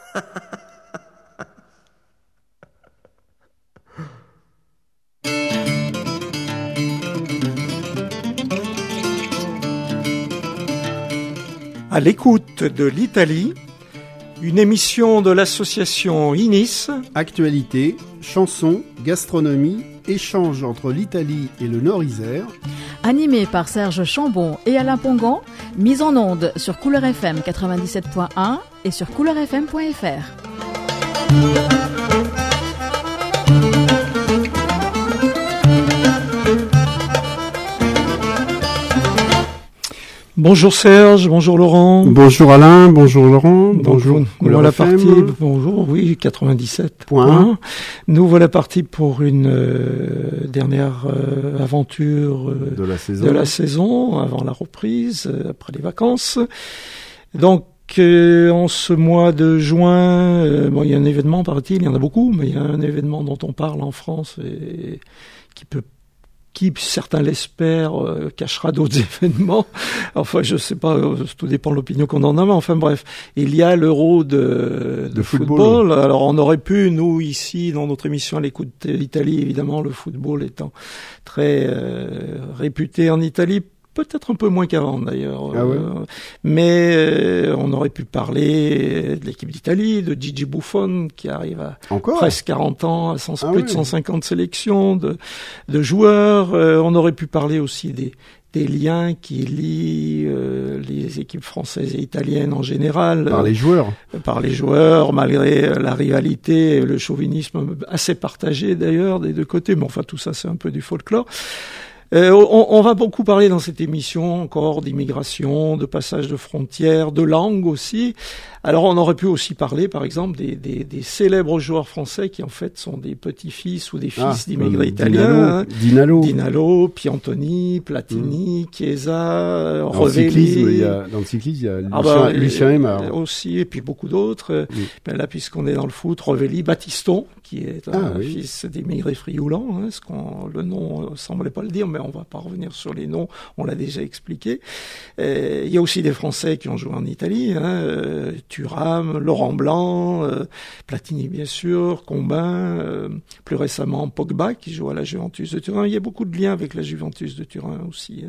À l'écoute de l'Italie, une émission de l'association INIS. Actualité, chansons, gastronomie, échange entre l'Italie et le Nord-Isère. Animé par Serge Chambon et Alain Pongan, mise en onde sur Couleur FM 97.1 et sur couleurfm.fr. Bonjour Serge, bonjour Laurent. Bonjour Alain, bonjour Laurent, bonjour. Nous voilà partis, bonjour, oui, 97. Point. Nous voilà partis pour une dernière aventure de la saison, avant la reprise, après les vacances. Donc, en ce mois de juin, il y a un événement, paraît-il, il y en a beaucoup, mais il y a un événement dont on parle en France et qui, certains l'espèrent, cachera d'autres événements. Enfin, je sais pas, tout dépend de l'opinion qu'on en a, mais enfin bref. Il y a l'Euro de football. Alors, on aurait pu, nous, ici, dans notre émission à l'écoute de l'Italie, évidemment, le football étant très réputé en Italie, peut-être un peu moins qu'avant d'ailleurs, mais on aurait pu parler de l'équipe d'Italie, de Gigi Buffon qui arrive à presque 40 ans, à plus de 150 sélections de joueurs. On aurait pu parler aussi des liens qui lient les équipes françaises et italiennes en général. Par les joueurs. Par les joueurs, malgré la rivalité et le chauvinisme assez partagé d'ailleurs des deux côtés. Mais enfin tout ça c'est un peu du folklore. On va beaucoup parler dans cette émission encore d'immigration, de passage de frontières, de langue aussi. Alors on aurait pu aussi parler par exemple des célèbres joueurs français qui en fait sont des petits-fils ou des fils d'immigrés italiens. Dinalo, Piantoni, Platini, Chiesa, Rovelli. Dans le cyclisme, il y a Lucien Aymar. Aussi, et puis beaucoup d'autres. Ben là, puisqu'on est dans le foot, Rovelli, Battiston, qui est un fils d'immigrés frioulants, le nom semblait pas le dire, mais on va pas revenir sur les noms, on l'a déjà expliqué. Il y a aussi des Français qui ont joué en Italie, Thuram, Laurent Blanc, Platini bien sûr, Combin, plus récemment Pogba qui joue à la Juventus de Turin. Il y a beaucoup de liens avec la Juventus de Turin aussi.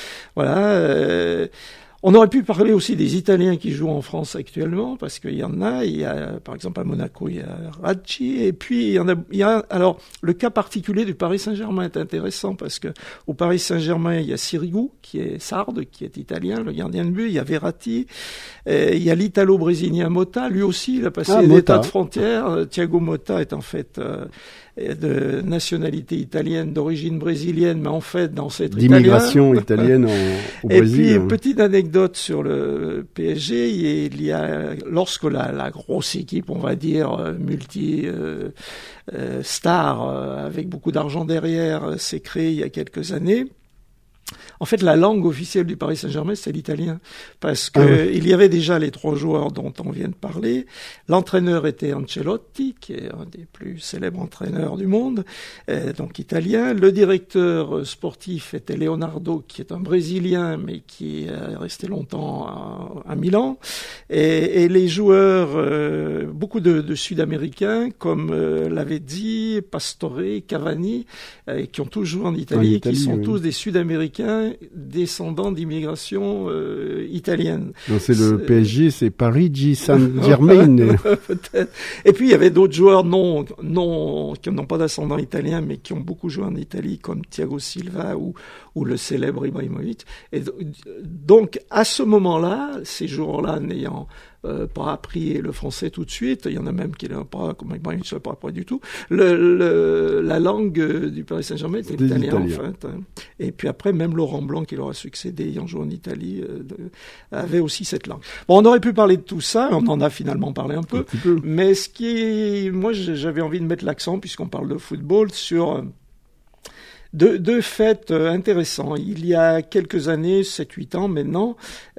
Voilà. On aurait pu parler aussi des Italiens qui jouent en France actuellement, parce qu'il y en a. Il y a, par exemple, à Monaco, il y a Raggi, et puis il y a, alors, le cas particulier du Paris Saint-Germain est intéressant, parce que au Paris Saint-Germain, il y a Sirigu, qui est sarde, qui est italien, le gardien de but, il y a Verratti, il y a l'Italo-Brésilien Motta, lui aussi, il a passé des tas de frontières. Thiago Motta est en fait, de nationalité italienne, d'origine brésilienne, mais en fait d'ancêtre italien. D'immigration italienne au Brésil. Et puis, petite anecdote sur le PSG, il y a, lorsque la grosse équipe, on va dire, star, avec beaucoup d'argent derrière, s'est créée il y a quelques années, en fait, la langue officielle du Paris Saint-Germain, c'est l'italien. Parce que il y avait déjà les trois joueurs dont on vient de parler. L'entraîneur était Ancelotti, qui est un des plus célèbres entraîneurs du monde, donc italien. Le directeur sportif était Leonardo, qui est un Brésilien, mais qui est resté longtemps à Milan. Et les joueurs, beaucoup de Sud-Américains, comme Lavezzi, Pastore, Cavani, qui ont tous joué en Italie, qui sont tous des Sud-Américains descendants d'immigration italienne. Donc c'est le PSG, c'est Parigi Saint-Germain. Peut-être. Et puis il y avait d'autres joueurs qui n'ont pas d'ascendant italien, mais qui ont beaucoup joué en Italie, comme Thiago Silva ou le célèbre Ibrahimovic. Et donc à ce moment-là, ces joueurs-là n'ayant pas appris le français tout de suite, il y en a même qui n'ont pas, comme Ibrahimovic, pas appris du tout. La langue du Paris Saint-Germain était l'italien en fait. Et puis après, même Laurent Blanc, qui leur a succédé, ayant joué en Italie, avait aussi cette langue. Bon, on aurait pu parler de tout ça, on en a finalement parlé un peu. Mais moi, j'avais envie de mettre l'accent, puisqu'on parle de football, sur deux faits intéressants. Il y a quelques années, 7-8 ans maintenant,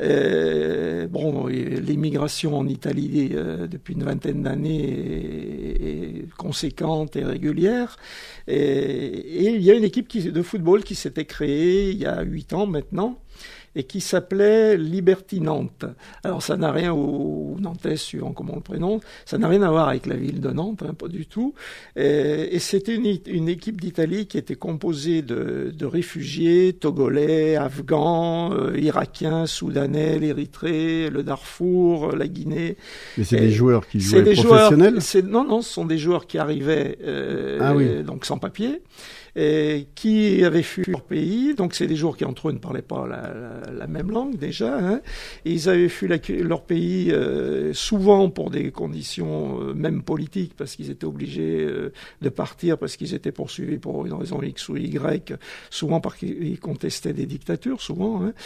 l'immigration en Italie depuis une vingtaine d'années est conséquente et régulière. Et il y a une équipe de football qui s'était créée il y a 8 ans maintenant, et qui s'appelait Liberty Nantes. Alors ça n'a rien, ou Nantais suivant comment on le prononce, ça n'a rien à voir avec la ville de Nantes, pas du tout. Et c'était une équipe d'Italie qui était composée de réfugiés togolais, afghans, irakiens, soudanais, l'Érythrée, le Darfour, la Guinée. Mais c'est des joueurs qui jouaient professionnels ? Non, ce sont des joueurs qui arrivaient donc sans papier, qui avaient fui leur pays. Donc c'est des joueurs qui entre eux ne parlaient pas la même langue déjà. Hein. Et ils avaient fui leur pays souvent pour des conditions même politiques, parce qu'ils étaient obligés de partir parce qu'ils étaient poursuivis pour une raison X ou Y, souvent parce qu'ils contestaient des dictatures, souvent. Hein.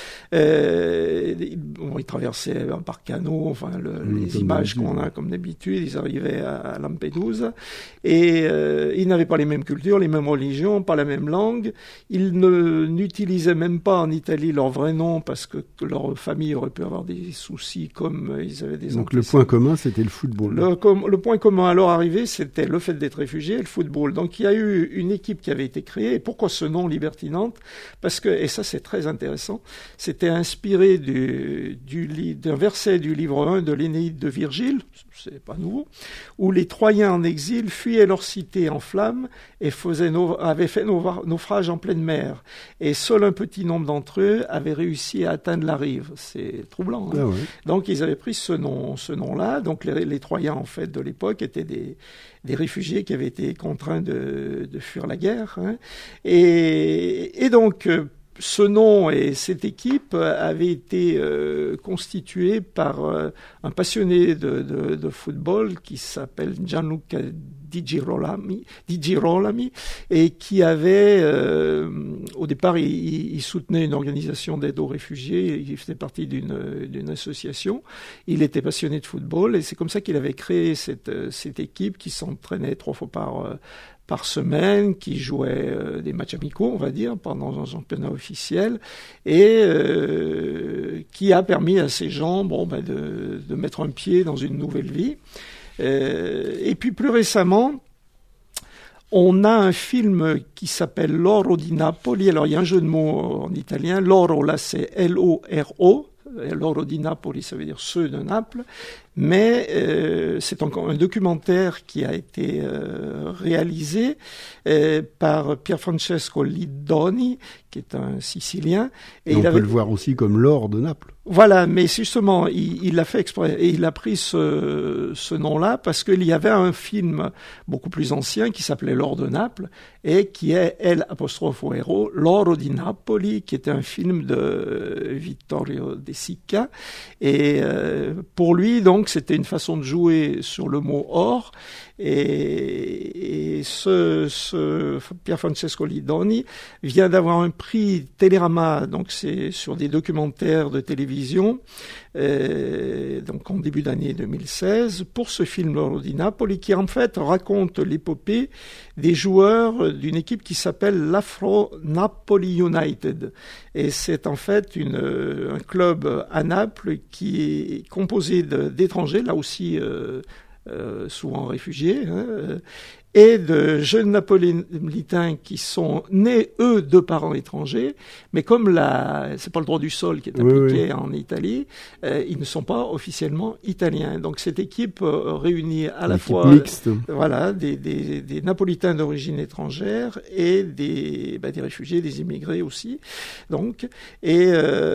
Ils traversaient par canot, enfin les images qu'on a comme d'habitude, ils arrivaient à Lampedusa, et ils n'avaient pas les mêmes cultures, les mêmes religions, pas la même langue. Ils n'utilisaient même pas en Italie leur vrai nom parce que leur famille aurait pu avoir des soucis, comme ils avaient des Donc le point commun, c'était le football. Le point commun à leur arrivée, c'était le fait d'être réfugié et le football. Donc il y a eu une équipe qui avait été créée. Et pourquoi ce nom Liberty Nantes ? Parce que, et ça c'est très intéressant, c'était inspiré d'un verset du livre 1 de l'Énéide de Virgile, c'est pas nouveau, où les Troyens en exil fuyaient leur cité en flammes et avaient fait naufrage en pleine mer. Et seul un petit nombre d'entre eux avaient réussi à atteindre la rive. C'est troublant. Hein. Ah ouais. Donc ils avaient pris ce nom-là. Donc les Troyens, en fait, de l'époque, étaient des réfugiés qui avaient été contraints de fuir la guerre. Hein. Et donc, ce nom et cette équipe avaient été constitués par un passionné de football qui s'appelle Gianluca Di Girolami, et qui avait, au départ, il soutenait une organisation d'aide aux réfugiés, il faisait partie d'une association, il était passionné de football, et c'est comme ça qu'il avait créé cette équipe qui s'entraînait 3 fois par semaine, qui jouait des matchs amicaux, on va dire, pendant un championnat officiel, et qui a permis à ces gens de mettre un pied dans une nouvelle vie. Et puis plus récemment, on a un film qui s'appelle L'Oro di Napoli. Alors il y a un jeu de mots en italien. L'oro, là, c'est L-O-R-O. L'Oro di Napoli, ça veut dire ceux de Naples. Mais c'est encore un documentaire qui a été réalisé par Pierfrancesco Lidoni, qui est un Sicilien. Et on peut le voir aussi comme l'or de Naples. Voilà, mais justement, il l'a fait exprès, et il a pris ce nom-là parce qu'il y avait un film beaucoup plus ancien qui s'appelait L'Or de Naples, et qui est L''O, L'Oro di Napoli, qui était un film de Vittorio De Sica. Et pour lui, donc, c'était une façon de jouer sur le mot or. Et ce Pierfrancesco Lidoni vient d'avoir un prix Télérama, donc c'est sur des documentaires de télévision, donc en début d'année 2016, pour ce film L'Oro di Napoli, qui en fait raconte l'épopée des joueurs d'une équipe qui s'appelle l'Afro Napoli United. Et c'est en fait un club à Naples qui est composé d'étrangers, là aussi souvent réfugiés, et de jeunes napolitains qui sont nés, eux, de parents étrangers, mais comme c'est pas le droit du sol qui est appliqué en Italie, ils ne sont pas officiellement italiens. Donc cette équipe réunit à la fois des Napolitains d'origine étrangère et des réfugiés, des immigrés aussi. Donc, et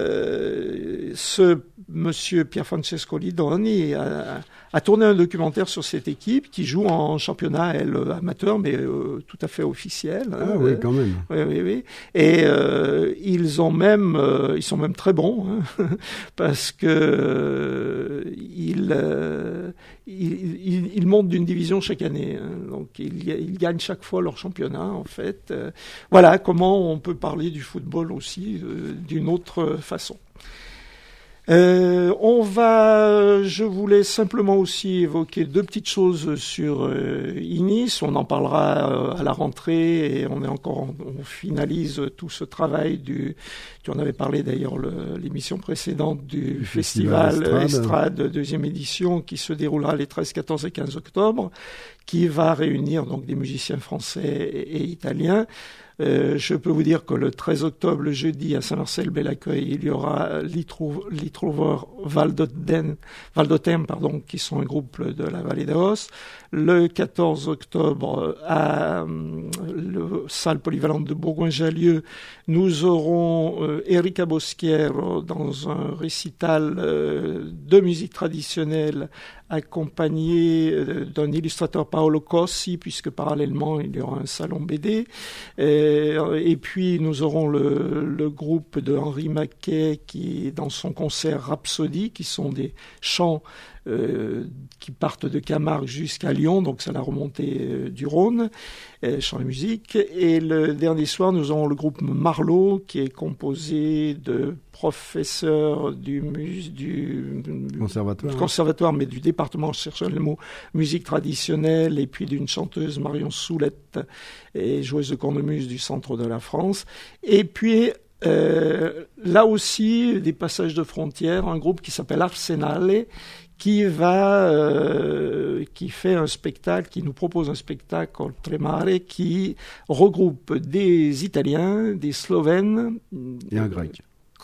ce monsieur Pierfrancesco Lidoni a tourné un documentaire sur cette équipe qui joue en championnat amateur, mais tout à fait officiel. Ah oui, quand même. Oui. Et ils sont même très bons, hein, parce que ils montent d'une division chaque année. Hein, donc ils gagnent chaque fois leur championnat, en fait. Voilà comment on peut parler du football aussi d'une autre façon. Je voulais simplement aussi évoquer 2 petites choses sur Inis. On en parlera à la rentrée, et on finalise tout ce travail tu en avais parlé d'ailleurs l'émission précédente du festival Estrade 2e édition, qui se déroulera les 13, 14 et 15 octobre, qui va réunir donc des musiciens français et italiens. Je peux vous dire que le 13 octobre, le jeudi, à Saint-Marcel-Bel-Accueil, il y aura Litrover Valdotem, qui sont un groupe de la vallée d'Aos. Le 14 octobre, à la salle polyvalente de Bourgoin-Jallieu, nous aurons Erika Bosquière dans un récital de musique traditionnelle accompagné d'un illustrateur Paolo Cossi, puisque parallèlement il y aura un salon BD. Et puis nous aurons le groupe de Henri Maquet qui, dans son concert Rhapsodie, qui sont des chants qui partent de Camargue jusqu'à Lyon, donc c'est la remontée du Rhône, chant et musique. Et le dernier soir, nous aurons le groupe Marlot, qui est composé de professeurs du conservatoire, mais du département, je cherche le mot, musique traditionnelle, et puis d'une chanteuse, Marion Soulette, et joueuse de cornemuse du centre de la France. Et puis, là aussi, des passages de frontières, un groupe qui s'appelle Arsenale, qui fait un spectacle, qui nous propose un spectacle Oltremare qui regroupe des Italiens, des Slovènes et un Grec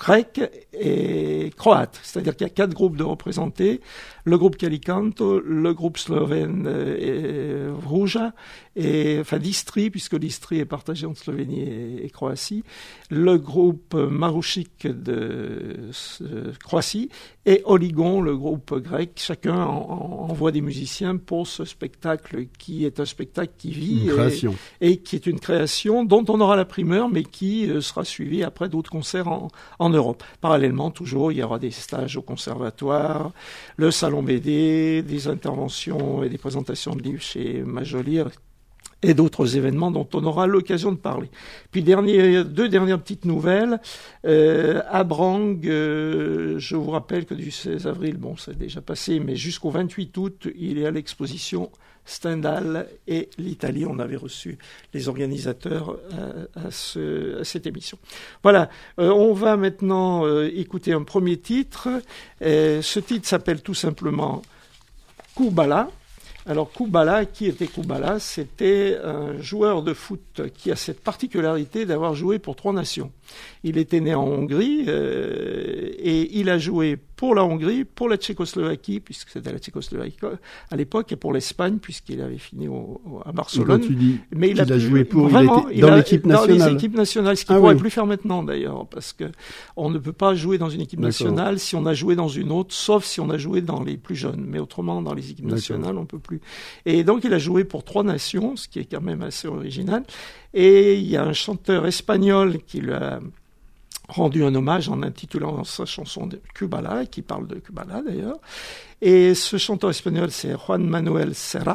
et croate, c'est-à-dire qu'il y a 4 groupes de représentés, le groupe Calicanto, le groupe slovène Ruja, d'Istrie, puisque l'Istrie est partagée entre Slovénie et Croatie, le groupe Marouchik de Croatie, et Oligon, le groupe grec. Chacun envoie des musiciens pour ce spectacle qui est un spectacle qui vit et qui est une création dont on aura la primeur, mais qui sera suivi après d'autres concerts en Europe. Parallèlement, toujours, il y aura des stages au conservatoire, le salon BD, des interventions et des présentations de livres chez Majolier et d'autres événements dont on aura l'occasion de parler. Puis deux dernières petites nouvelles. À Brang, je vous rappelle que du 16 avril, bon, c'est déjà passé, mais jusqu'au 28 août, il y a l'exposition Stendhal et l'Italie. On avait reçu les organisateurs à cette émission. Voilà, on va maintenant écouter un premier titre. Ce titre s'appelle tout simplement Kubala. Alors Kubala, qui était Kubala? C'était un joueur de foot qui a cette particularité d'avoir joué pour 3 nations. Il était né en Hongrie et il a joué pour la Hongrie, pour la Tchécoslovaquie, puisque c'était la Tchécoslovaquie à l'époque, et pour l'Espagne, puisqu'il avait fini à Barcelone. Mais il a joué pour vraiment, dans l'équipe nationale. Dans les équipes nationales, ce qu'il ne pourrait plus faire maintenant d'ailleurs, parce que on ne peut pas jouer dans une équipe nationale si on a joué dans une autre, sauf si on a joué dans les plus jeunes. Mais autrement, dans les équipes nationales, on ne peut plus. Et donc, il a joué pour 3 nations, ce qui est quand même assez original. Et il y a un chanteur espagnol qui lui a rendu un hommage en intitulant sa chanson de Kubala, qui parle de Kubala d'ailleurs. Et ce chanteur espagnol, c'est Juan Manuel Serrat.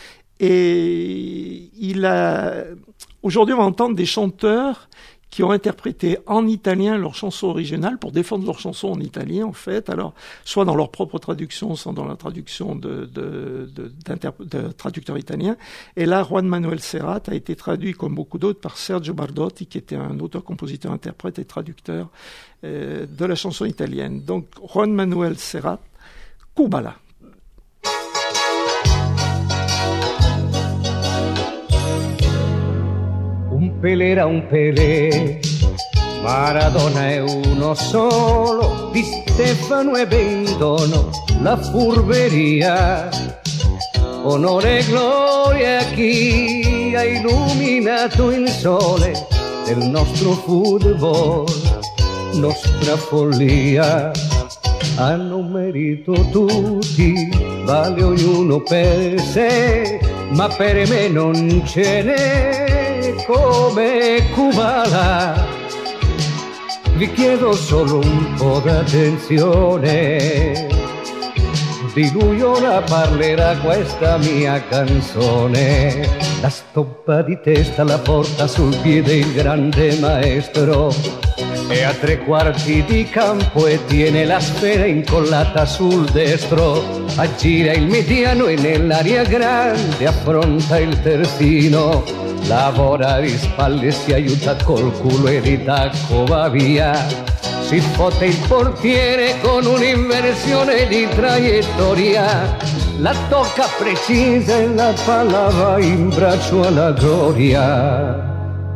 Et aujourd'hui, on va entendre des chanteurs qui ont interprété en italien leurs chansons originales pour défendre leurs chansons en italien, en fait. Alors, soit dans leur propre traduction, soit dans la traduction de traducteurs italiens. Et là, Juan Manuel Serrat a été traduit, comme beaucoup d'autres, par Sergio Bardotti, qui était un auteur, compositeur, interprète et traducteur de la chanson italienne. Donc, Juan Manuel Serrat, Kubala. Pelé era un Pelé, Maradona è uno solo, Di Stefano e Bendono, la furberia, onore e gloria a chi ha illuminato il sole del nostro football, nostra follia. Hanno merito tutti, vale ognuno per sé, ma per me non ce n'è come Kubala. Vi chiedo solo un po' d'attenzione, di lui ora parlerà questa mia canzone. La stoppa di testa la porta sul piede il grande maestro, è a 3/4 di campo e tiene la sfera incollata sul destro. Aggira il mediano e nell'area grande affronta il terzino. Lavora di spalle, si aiuta col culo e di tacco va via. Si fotte il portiere con un'inversione di traiettoria. La tocca precisa e la palla va in braccio alla gloria.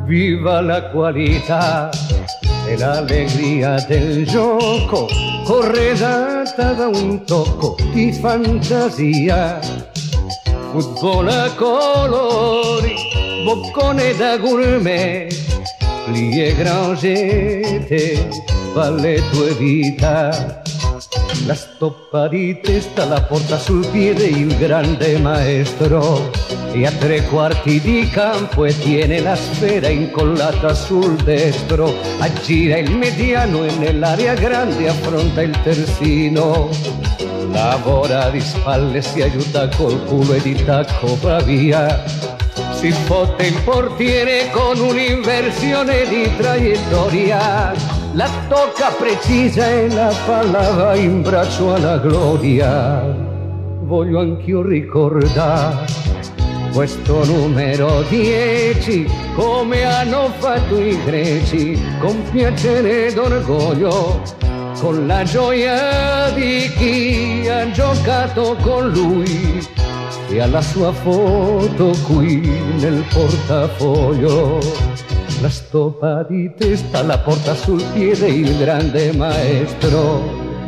viva la qualità e l'allegria del gioco, corredata da un tocco di fantasia. Football a colori, boccone da gourmet, plie grangete, valle tue vita. La stoppa di testa la porta sul piede il grande maestro e a 3/4 di campo e tiene la sfera incollata sul destro. Aggira il mediano e nell'area grande affronta il terzino. Lavora di spalle, si aiuta col culo e di tacco va via. Si fotte il portiere con un'inversione di traiettoria. La tocca precisa e la palla va in braccio alla gloria. Voglio anch'io ricordare questo numero 10, come hanno fatto i greci, con piacere ed orgoglio, con la gioia di chi ha giocato con lui e alla sua foto qui nel portafoglio. La stoppa di testa la porta sul piede il grande maestro.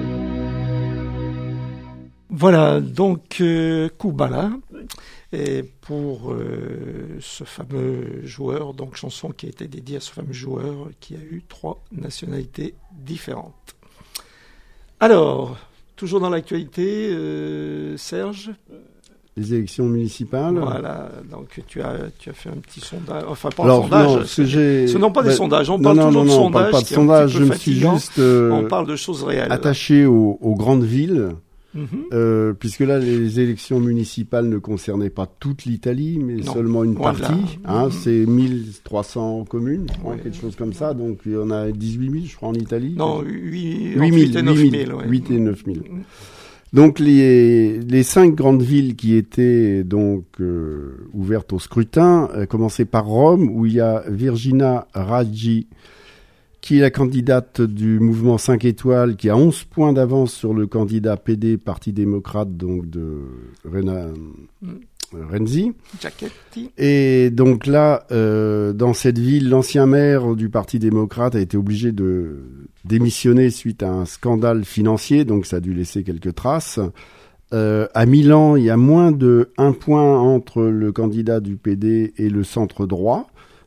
Voilà, donc Kubala, et pour ce fameux joueur, donc chanson qui a été dédiée à ce fameux joueur qui a eu 3 nationalités différentes. Alors, toujours dans l'actualité, Serge. Les élections municipales. Voilà, donc tu as fait un petit sondage, enfin pas un sondage, non, ce non pas des sondages, on parle toujours de sondages. On parle pas de sondage, je me suis juste on parle de choses réelles. Attaché aux grandes villes, puisque là les élections municipales ne concernaient pas toute l'Italie, mais seulement une partie. C'est 1300 communes, je crois, quelque chose comme ça, donc il y en a 18 000 je crois en Italie. Non, 8 et 9 000. 8 et 9 000. Donc les 5 grandes villes qui étaient donc ouvertes au scrutin commençaient par Rome, où il y a Virginia Raggi, qui est la candidate du mouvement 5 étoiles, qui a 11 points d'avance sur le candidat PD, Parti démocrate, donc de Renzi. Giachetti. Et donc là, dans cette ville, l'ancien maire du Parti démocrate a été obligé de démissionner suite à un scandale financier, donc ça a dû laisser quelques traces. À Milan, il y a moins de 1 point entre le candidat du PD et le centre droit,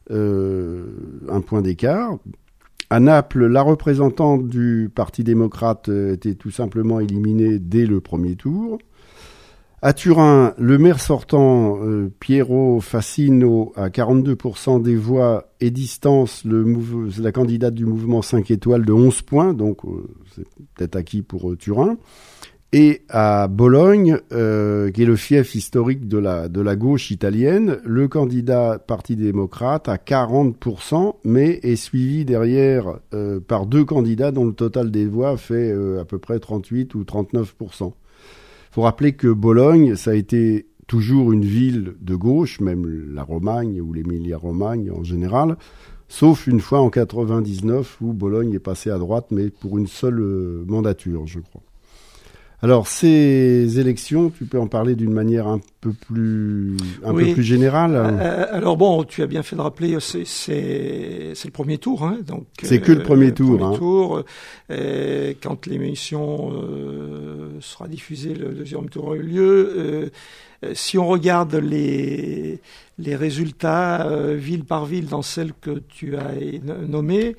1 point d'écart. À Naples, la représentante du Parti démocrate était tout simplement éliminée dès le premier tour. À Turin, le maire sortant, Piero Fassino, a 42% des voix et distance la candidate du mouvement 5 étoiles de 11 points, donc c'est peut-être acquis pour Turin. Et à Bologne, qui est le fief historique de la gauche italienne, le candidat Parti démocrate a 40%, mais est suivi derrière par 2 candidats dont le total des voix fait à peu près 38 ou 39%. Faut rappeler que Bologne, ça a été toujours une ville de gauche, même la Romagne ou l'Émilia-Romagne en général, sauf une fois en 99 où Bologne est passé à droite, mais pour une seule mandature, je crois. Alors, ces élections, tu peux en parler d'une manière un peu plus générale. Alors bon, tu as bien fait de rappeler, c'est le premier tour, hein, donc. C'est que le premier tour. Quand l'émission sera diffusée, le deuxième tour a eu lieu. Si on regarde les résultats ville par ville dans celles que tu as nommées,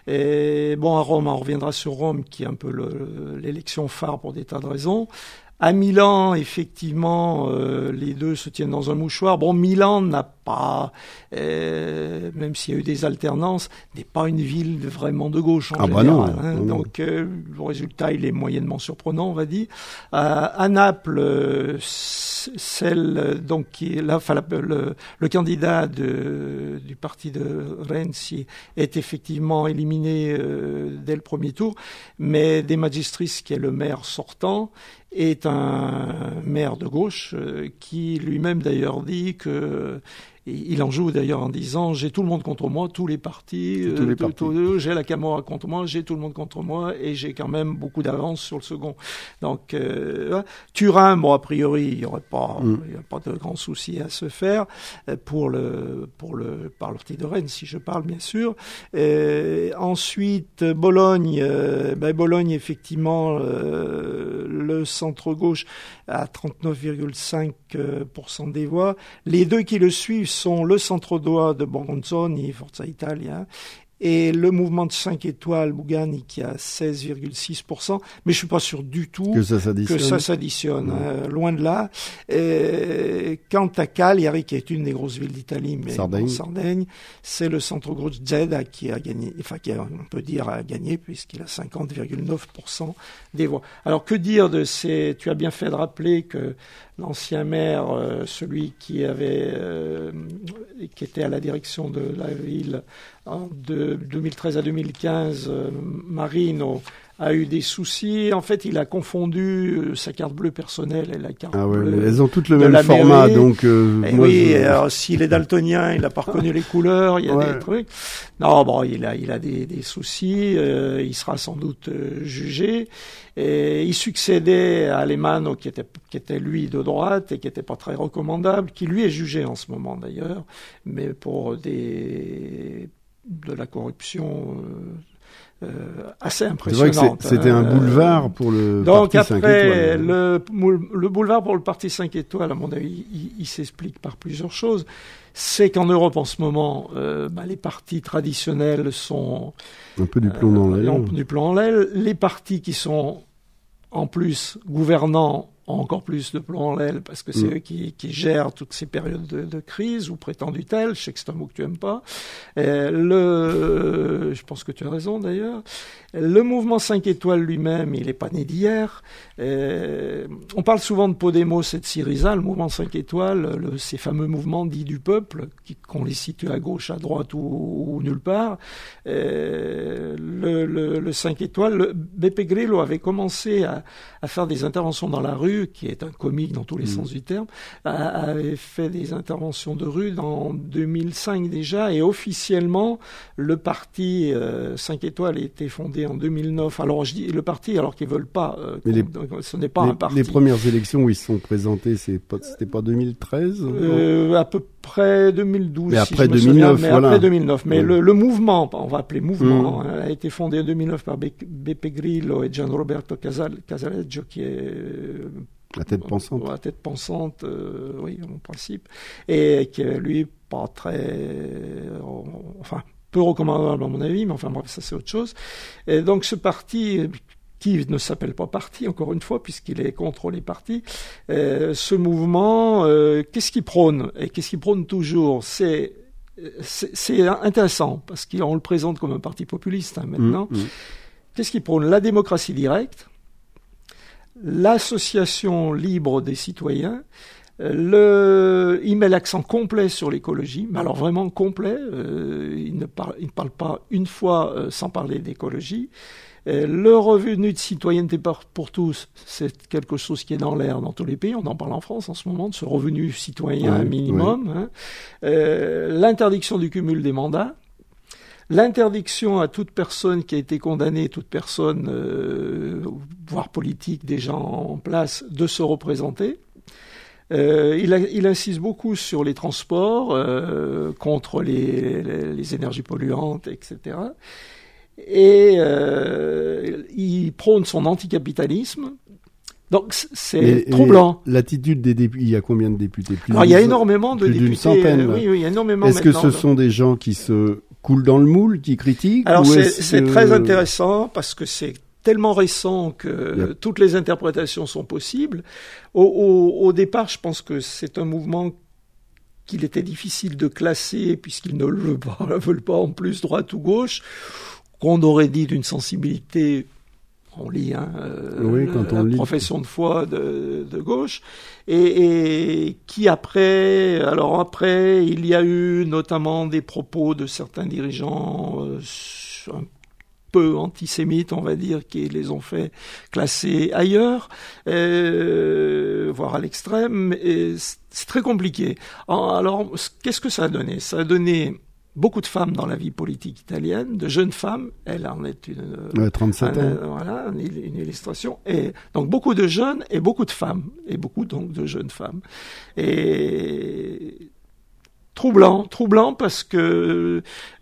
à Rome, on reviendra sur Rome qui est un peu l'élection phare pour des tas de raisons. À Milan, effectivement, les deux se tiennent dans un mouchoir. Bon, Milan n'a pas, même s'il y a eu des alternances, n'est pas une ville vraiment de gauche en général. Non. Donc, le résultat, il est moyennement surprenant, on va dire. À Naples, donc qui est là, le candidat du parti de Renzi est effectivement éliminé dès le premier tour, mais De Magistris, qui est le maire sortant, est un maire de gauche qui lui-même d'ailleurs dit que il en joue d'ailleurs en disant j'ai tout le monde contre moi, tous les partis, j'ai la Camorra contre moi, j'ai tout le monde contre moi et j'ai quand même beaucoup d'avance sur le second. Donc Turin, bon a priori il y a pas de grands soucis à se faire pour le parti de Rennes si je parle bien sûr. Ensuite Bologne, Bologne effectivement le centre-gauche à 39,5% des voix. Les deux qui le suivent sont le centre-droit de Borgonzoni, Forza Italia, et le mouvement de 5 étoiles, Bugani, qui a 16,6%, mais je suis pas sûr du tout que ça s'additionne. Loin de là. Quant à Cagliari, qui est une des grosses villes d'Italie, mais en Sardaigne, c'est le centre-gauche Zeda qui a gagné, on peut dire a gagné, puisqu'il a 50,9% des voix. Alors, que dire de ces, tu as bien fait de rappeler que l'ancien maire, celui qui était à la direction de la ville de 2013 à 2015, Marino, a eu des soucis. En fait, il a confondu sa carte bleue personnelle et la carte bleue. Elles ont toutes le même format, donc. Alors s'il est daltonien, il n'a pas reconnu les couleurs. Il y a des trucs. Non, bon, il a des soucis. Il sera sans doute jugé. Et il succédait à Alemanno, qui était lui de droite et qui était pas très recommandable, qui lui est jugé en ce moment d'ailleurs, mais pour de la corruption. Assez impressionnante. C'est vrai que c'était un boulevard pour le parti 5 étoiles. Donc après, le boulevard pour le parti 5 étoiles, à mon avis, il s'explique par plusieurs choses. C'est qu'en Europe, en ce moment, les partis traditionnels sont... un peu du plomb dans l'aile. Du plomb dans l'aile. Les partis qui sont, en plus, gouvernants, ont encore plus de plomb en l'aile parce que c'est eux qui gèrent toutes ces périodes de crise ou prétendues telles. Je sais que c'est un mot que tu aimes pas. Je pense que tu as raison d'ailleurs. Le mouvement 5 étoiles lui-même, il n'est pas né d'hier. On parle souvent de Podemos et de Syriza, le mouvement 5 étoiles, ces fameux mouvements dits du peuple, qu'on les situe à gauche, à droite ou nulle part. Le 5 étoiles, Beppe Grillo avait commencé à faire des interventions dans la rue, qui est un comique dans tous les sens du terme, avait fait des interventions de rue dans 2005 déjà, et officiellement, le parti 5 étoiles a été fondé en 2009. Alors je dis le parti, alors qu'ils veulent pas. Ce n'est pas un parti. Les premières élections où ils se sont présentés, c'était pas 2013 à peu près 2012. Mais après 2009, voilà. Après 2009. Mais le mouvement, on va appeler mouvement, a été fondé en 2009 par Beppe Grillo et Gianroberto Casaleggio, qui est la tête pensante. La tête pensante, oui, en principe, et qui est lui pas très, peu recommandable à mon avis, mais enfin bref, ça c'est autre chose. Et donc ce parti, qui ne s'appelle pas parti, encore une fois, puisqu'il est contre les partis, ce mouvement, qu'est-ce qu'il prône? Et qu'est-ce qu'il prône toujours? C'est intéressant, parce qu'on le présente comme un parti populiste maintenant. Qu'est-ce qu'il prône? La démocratie directe, l'association libre des citoyens, il met l'accent complet sur l'écologie, mais alors vraiment complet. Il ne parle pas une fois sans parler d'écologie. Le revenu de citoyenneté pour tous, c'est quelque chose qui est dans l'air dans tous les pays. On en parle en France en ce moment de ce revenu citoyen minimum. L'interdiction du cumul des mandats. L'interdiction à toute personne qui a été condamnée, toute personne, voire politique déjà en place, de se représenter. Il insiste beaucoup sur les transports, contre les énergies polluantes, etc. Et il prône son anticapitalisme. Donc c'est troublant. L'attitude des députés, il y a combien de députés? Alors il y a énormément de députés. Plus d'une centaine. Oui, il y a énormément. Est-ce que ce sont des gens qui se coulent dans le moule, qui critiquent? Alors c'est très intéressant parce que c'est tellement récent que toutes les interprétations sont possibles. Au départ, je pense que c'est un mouvement qu'il était difficile de classer puisqu'ils ne le veulent pas en plus droite ou gauche, qu'on aurait dit d'une sensibilité, on lit, profession de foi de gauche, et qui après, il y a eu notamment des propos de certains dirigeants peu antisémites, on va dire, qui les ont fait classer ailleurs, voire à l'extrême. Et c'est très compliqué. Alors, qu'est-ce que ça a donné? Ça a donné beaucoup de femmes dans la vie politique italienne, de jeunes femmes. Elle en est une 37 ans. Voilà, une illustration. Et donc beaucoup de jeunes et beaucoup de femmes, et beaucoup donc de jeunes femmes. Et troublant parce que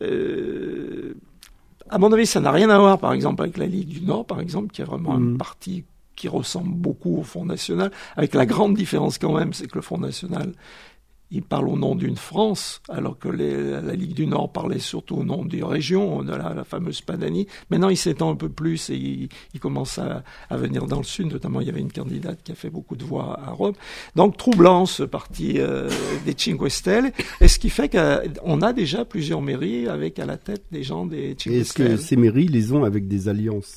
à mon avis, ça n'a rien à voir, par exemple, avec la Ligue du Nord, par exemple, qui est vraiment un parti qui ressemble beaucoup au Front National, avec la grande différence quand même, c'est que le Front National, il parle au nom d'une France, alors que la Ligue du Nord parlait surtout au nom des régions, de la fameuse Padanie. Maintenant, il s'étend un peu plus et il commence à venir dans le sud. Notamment, il y avait une candidate qui a fait beaucoup de voix à Rome. Donc, troublant ce parti des Cinque Stelle. Et ce qui fait qu'on a déjà plusieurs mairies avec à la tête des gens des Cinque Stelle. Est-ce que ces mairies les ont avec des alliances?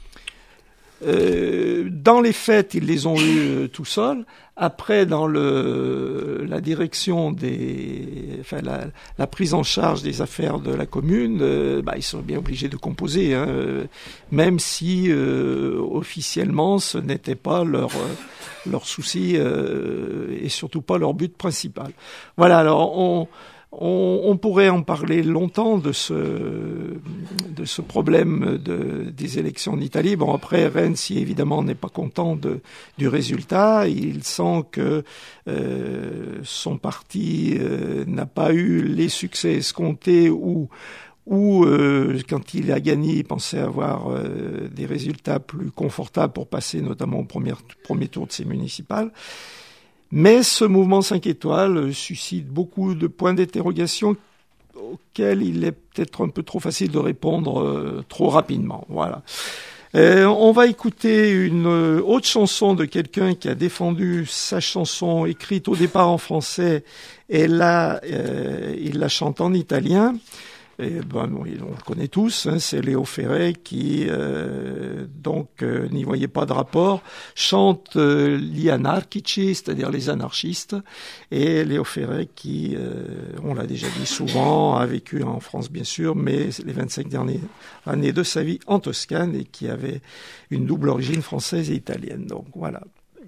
Dans les faits, ils les ont eus tout seuls. Après, dans la direction la prise en charge des affaires de la commune, ils sont bien obligés de composer, même si officiellement ce n'était pas leur souci et surtout pas leur but principal. Voilà. Alors on pourrait en parler longtemps de ce problème des élections en Italie. Bon, après, Renzi, évidemment, n'est pas content du résultat. Il sent que son parti n'a pas eu les succès escomptés ou quand il a gagné, il pensait avoir des résultats plus confortables pour passer notamment au premier tour de ces municipales. Mais ce mouvement 5 étoiles suscite beaucoup de points d'interrogation auxquels il est peut-être un peu trop facile de répondre trop rapidement. Voilà. On va écouter une autre chanson de quelqu'un qui a défendu sa chanson écrite au départ en français et là, il la chante en italien. Et on le connaît tous, c'est Léo Ferré qui n'y voyait pas de rapport, chante gli anarchici, c'est-à-dire les anarchistes, et Léo Ferré qui, on l'a déjà dit souvent, a vécu en France bien sûr, mais les 25 dernières années de sa vie en Toscane et qui avait une double origine française et italienne. Donc voilà.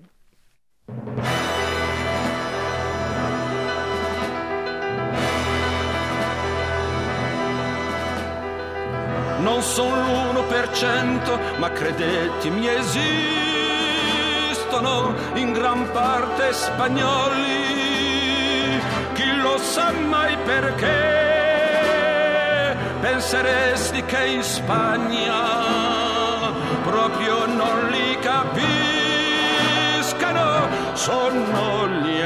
Non sono l'1%, ma credetti mi esistono in gran parte spagnoli. Chi lo sa mai perché penseresti che in Spagna proprio non li capiscano, sono gli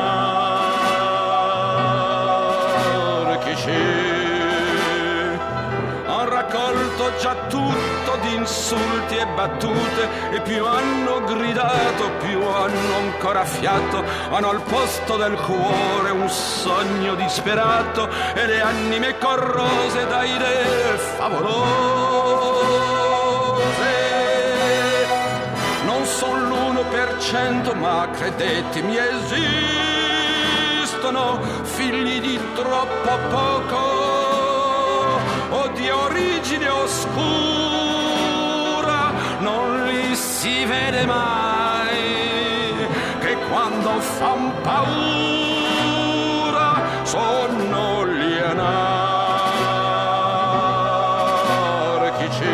anarchici. Già tutto di insulti e battute e più hanno gridato, più hanno ancora fiato, hanno al posto del cuore un sogno disperato e le anime corrose da idee favolose. Non sono l'1%, ma credetemi esistono figli di troppo poco o di origine oscura, non li si vede mai, che quando fan paura sono gli anarchici.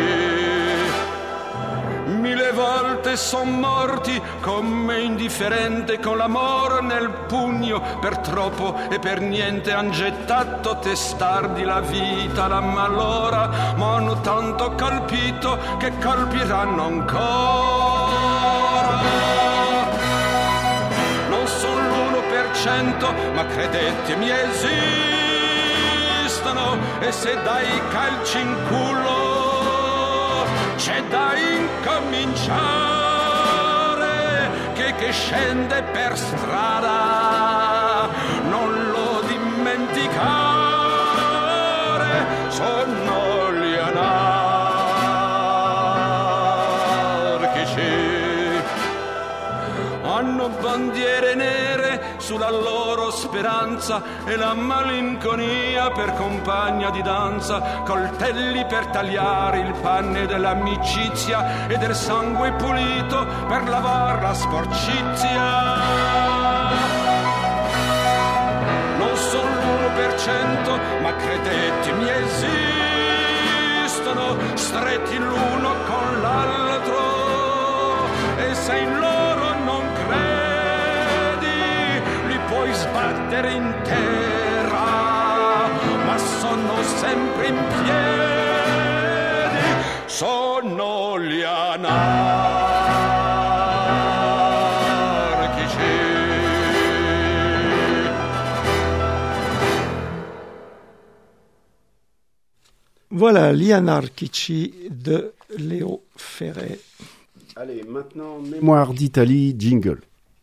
1000 volte son morti con me indifferente, con l'amore nel pugno, per troppo e per niente han gettato testardi la vita, la malora, ma hanno tanto colpito che colpiranno ancora. Non sono l'1%, ma credetemi esistono, e se dai calci in culo c'è da incominciare, che scende per strada, non lo dimenticare, sono gli anarchici. Hanno bandiere nere sulla loro speranza e la malinconia per compagna di danza, coltelli per tagliare il panne dell'amicizia e del sangue pulito per lavar la sporcizia. Non sono l'1%, ma credete mi esistono, stretti l'uno con l'altro, e se in loro non credi li puoi sbattere in terra, ma sono sempre in piedi, sono gli anarchici. Voilà, Gli Anarchici de Léo Ferré. Allez, maintenant, Mémoire d'Italie, jingle.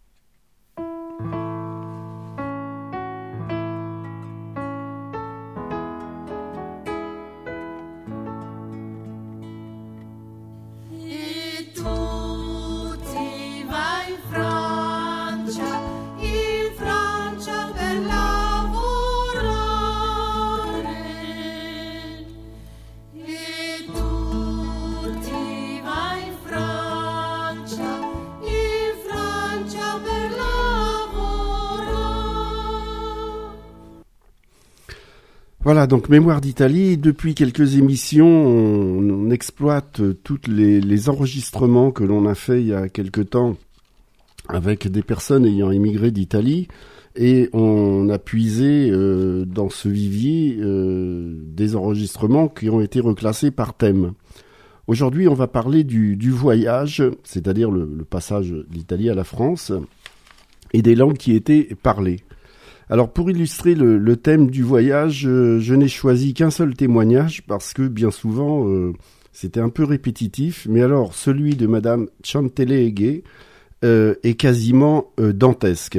Voilà, donc Mémoire d'Italie. Depuis quelques émissions, on exploite tous les enregistrements que l'on a fait il y a quelque temps avec des personnes ayant émigré d'Italie, et on a puisé dans ce vivier des enregistrements qui ont été reclassés par thème. Aujourd'hui, on va parler du voyage, c'est-à-dire le passage d'Italie à la France, et des langues qui étaient parlées. Alors, pour illustrer le thème du voyage, je n'ai choisi qu'un seul témoignage parce que bien souvent, c'était un peu répétitif. Mais alors, celui de Madame Cianteleghe est quasiment dantesque.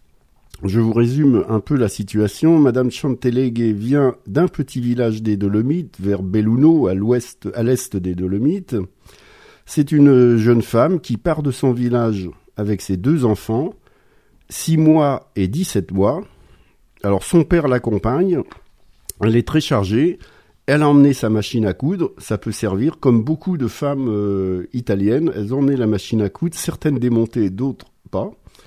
Je vous résume un peu la situation. Madame Cianteleghe vient d'un petit village des Dolomites, vers Belluno, à l'est des Dolomites. C'est une jeune femme qui part de son village avec ses 2 enfants, 6 mois et 17 mois. Alors son père l'accompagne, elle est très chargée, elle a emmené sa machine à coudre, ça peut servir, comme beaucoup de femmes italiennes, elles ont emmené la machine à coudre, certaines démontées, d'autres pas.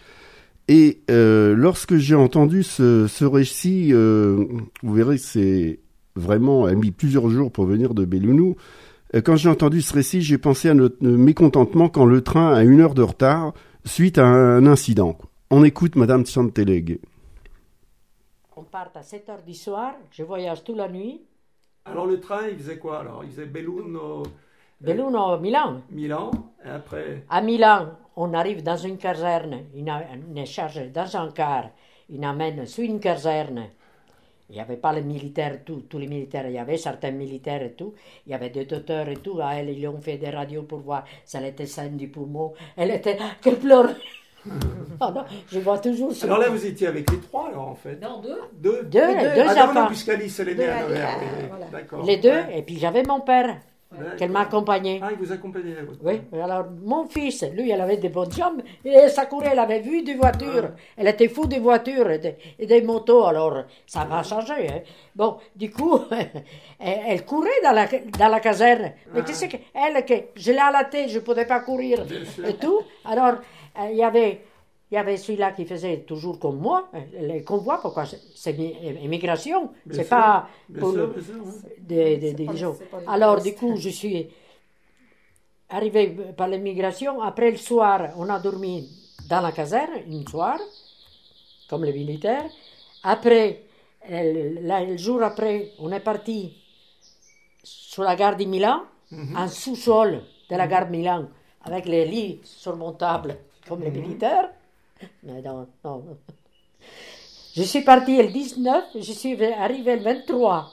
Et lorsque j'ai entendu ce récit, vous verrez que c'est vraiment, elle a mis plusieurs jours pour venir de Belluno. Quand j'ai entendu ce récit, j'ai pensé à notre mécontentement quand le train a 1 heure de retard suite à un incident. On écoute Madame Cianteleghe. On part à 7 heures du soir, je voyage toute la nuit. Alors le train, il faisait quoi alors? Il faisait Belluno... Belluno, Milan. Milan, et après... À Milan, on arrive dans une caserne, on est chargé dans un car, il amène sur une caserne. Il n'y avait pas les militaires, tous les militaires, il y avait certains militaires et tout, il y avait des docteurs et tout, à elle, ils ont fait des radios pour voir si elle était saine du poumon, elle était... qu'elle pleurait. Oh non, je vois toujours. Alors là, vous étiez avec les 3, alors en fait. Non, 2. Deux enfants. Non, puisqu'Alice, elle est née à Nevers. Voilà. D'accord. Les 2, et puis j'avais mon père, qu'elle m'accompagnait. Ah, il vous accompagnait. Oui, alors mon fils, lui, elle avait des bonnes jambes, et ça courait, elle avait vu des voitures. Elle était fou des voitures et des motos, alors ça va changer. Hein. Bon, du coup, elle courait dans la caserne. Mais tu sais qu'elle, je l'ai à la tête, je ne pouvais pas courir et tout. Alors, il y avait celui-là qui faisait toujours comme moi, les convois, pourquoi c'est immigration, c'est pas pour des gens. Alors, du coup, je suis arrivé par l'immigration. Après le soir, on a dormi dans la caserne, une soir, comme les militaires. Après, le jour après, on est parti sur la gare de Milan, en sous-sol de la gare de Milan, avec les lits surmontables, comme les militaires. Mais non. Je suis parti le 19, je suis arrivé le 23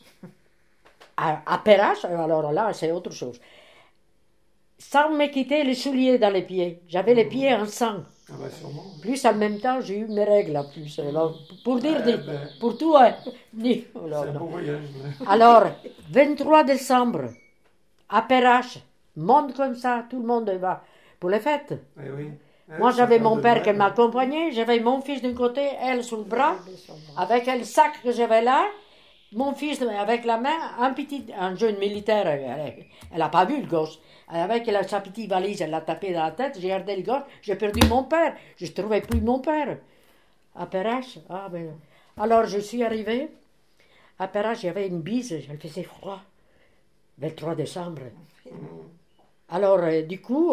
à Perrache, alors là, c'est autre chose. Sans me quitter les souliers dans les pieds. J'avais les pieds en sang. Ah bah sûrement. Plus en même temps, j'ai eu mes règles en plus. Alors, pour dire, pour tout, alors, c'est un bon voyage. Alors, 23 décembre, à Perrache, monde comme ça, tout le monde va pour les fêtes. Oui. Moi, j'avais mon père qui m'accompagnait, j'avais mon fils d'un côté, elle sous le bras, avec le sac que j'avais là, mon fils avec la main, un jeune militaire, elle n'a pas vu le gosse, avec sa petite valise, elle l'a tapé dans la tête, j'ai regardé le gosse, j'ai perdu mon père, je ne trouvais plus mon père. À Perrache, alors je suis arrivé, à Perrache, il y avait une bise, il faisait froid, le 3 décembre. Alors, du coup,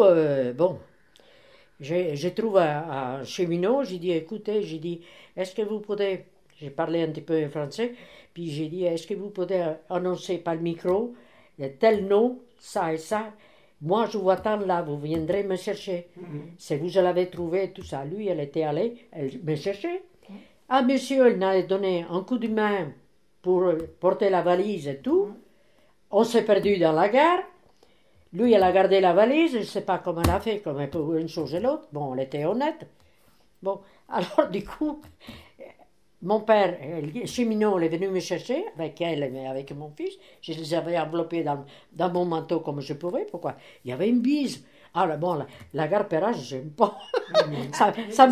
j'ai trouvé un cheminot, j'ai dit, écoutez, est-ce que vous pouvez, j'ai parlé un petit peu français, puis j'ai dit, est-ce que vous pouvez annoncer par le micro, tel nom, ça et ça, moi je vous attends là, vous viendrez me chercher. Si vous l'avez trouvé, tout ça, lui, elle était allée, elle me cherchait. Ah, monsieur, il m'a donné un coup de main pour porter la valise et tout. On s'est perdu dans la gare. Lui, elle a gardé la valise, je ne sais pas comment elle a fait, comme pour une chose et l'autre. Bon, elle était honnête. Bon, alors du coup, mon père, le cheminot, il est venu me chercher, avec elle et avec mon fils. Je les avais enveloppés dans mon manteau comme je pouvais. Pourquoi? Il y avait une bise. Ah, bon, la gare Perrache, j'aime pas. ça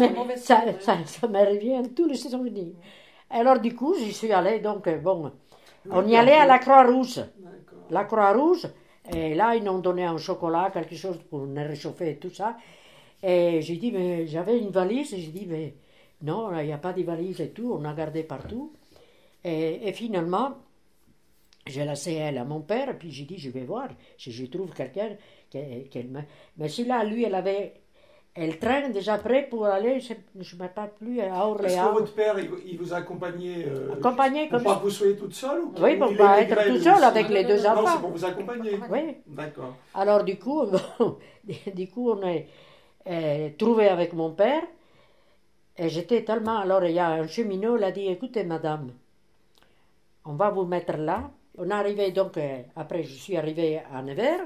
me revient tous les souvenirs. Alors du coup, j'y suis allée, donc, on y allait à la Croix-Rouge. La Croix-Rouge. Et là, ils nous ont donné un chocolat, quelque chose pour nous réchauffer et tout ça. Et j'ai dit, mais j'avais une valise. Et j'ai dit, mais non, il n'y a pas de valise et tout. On a gardé partout. Et finalement, j'ai laissé elle à mon père. Et puis j'ai dit, je vais voir si je trouve quelqu'un qu'elle me... Mais celui-là, lui, elle avait... Elle traîne déjà prêt pour aller, je ne me rappelle plus, à Orléans. Est-ce que votre père, il vous a accompagné comme pour pas vous soyez toute seule ou oui, pour ne pas être toute seule avec les deux enfants. Non, c'est pour vous accompagner. Oui. D'accord. Alors du coup, on est trouvé avec mon père. Et j'étais tellement... Alors il y a un cheminot, il a dit, écoutez madame, on va vous mettre là. On est arrivé donc, après je suis arrivé à Nevers.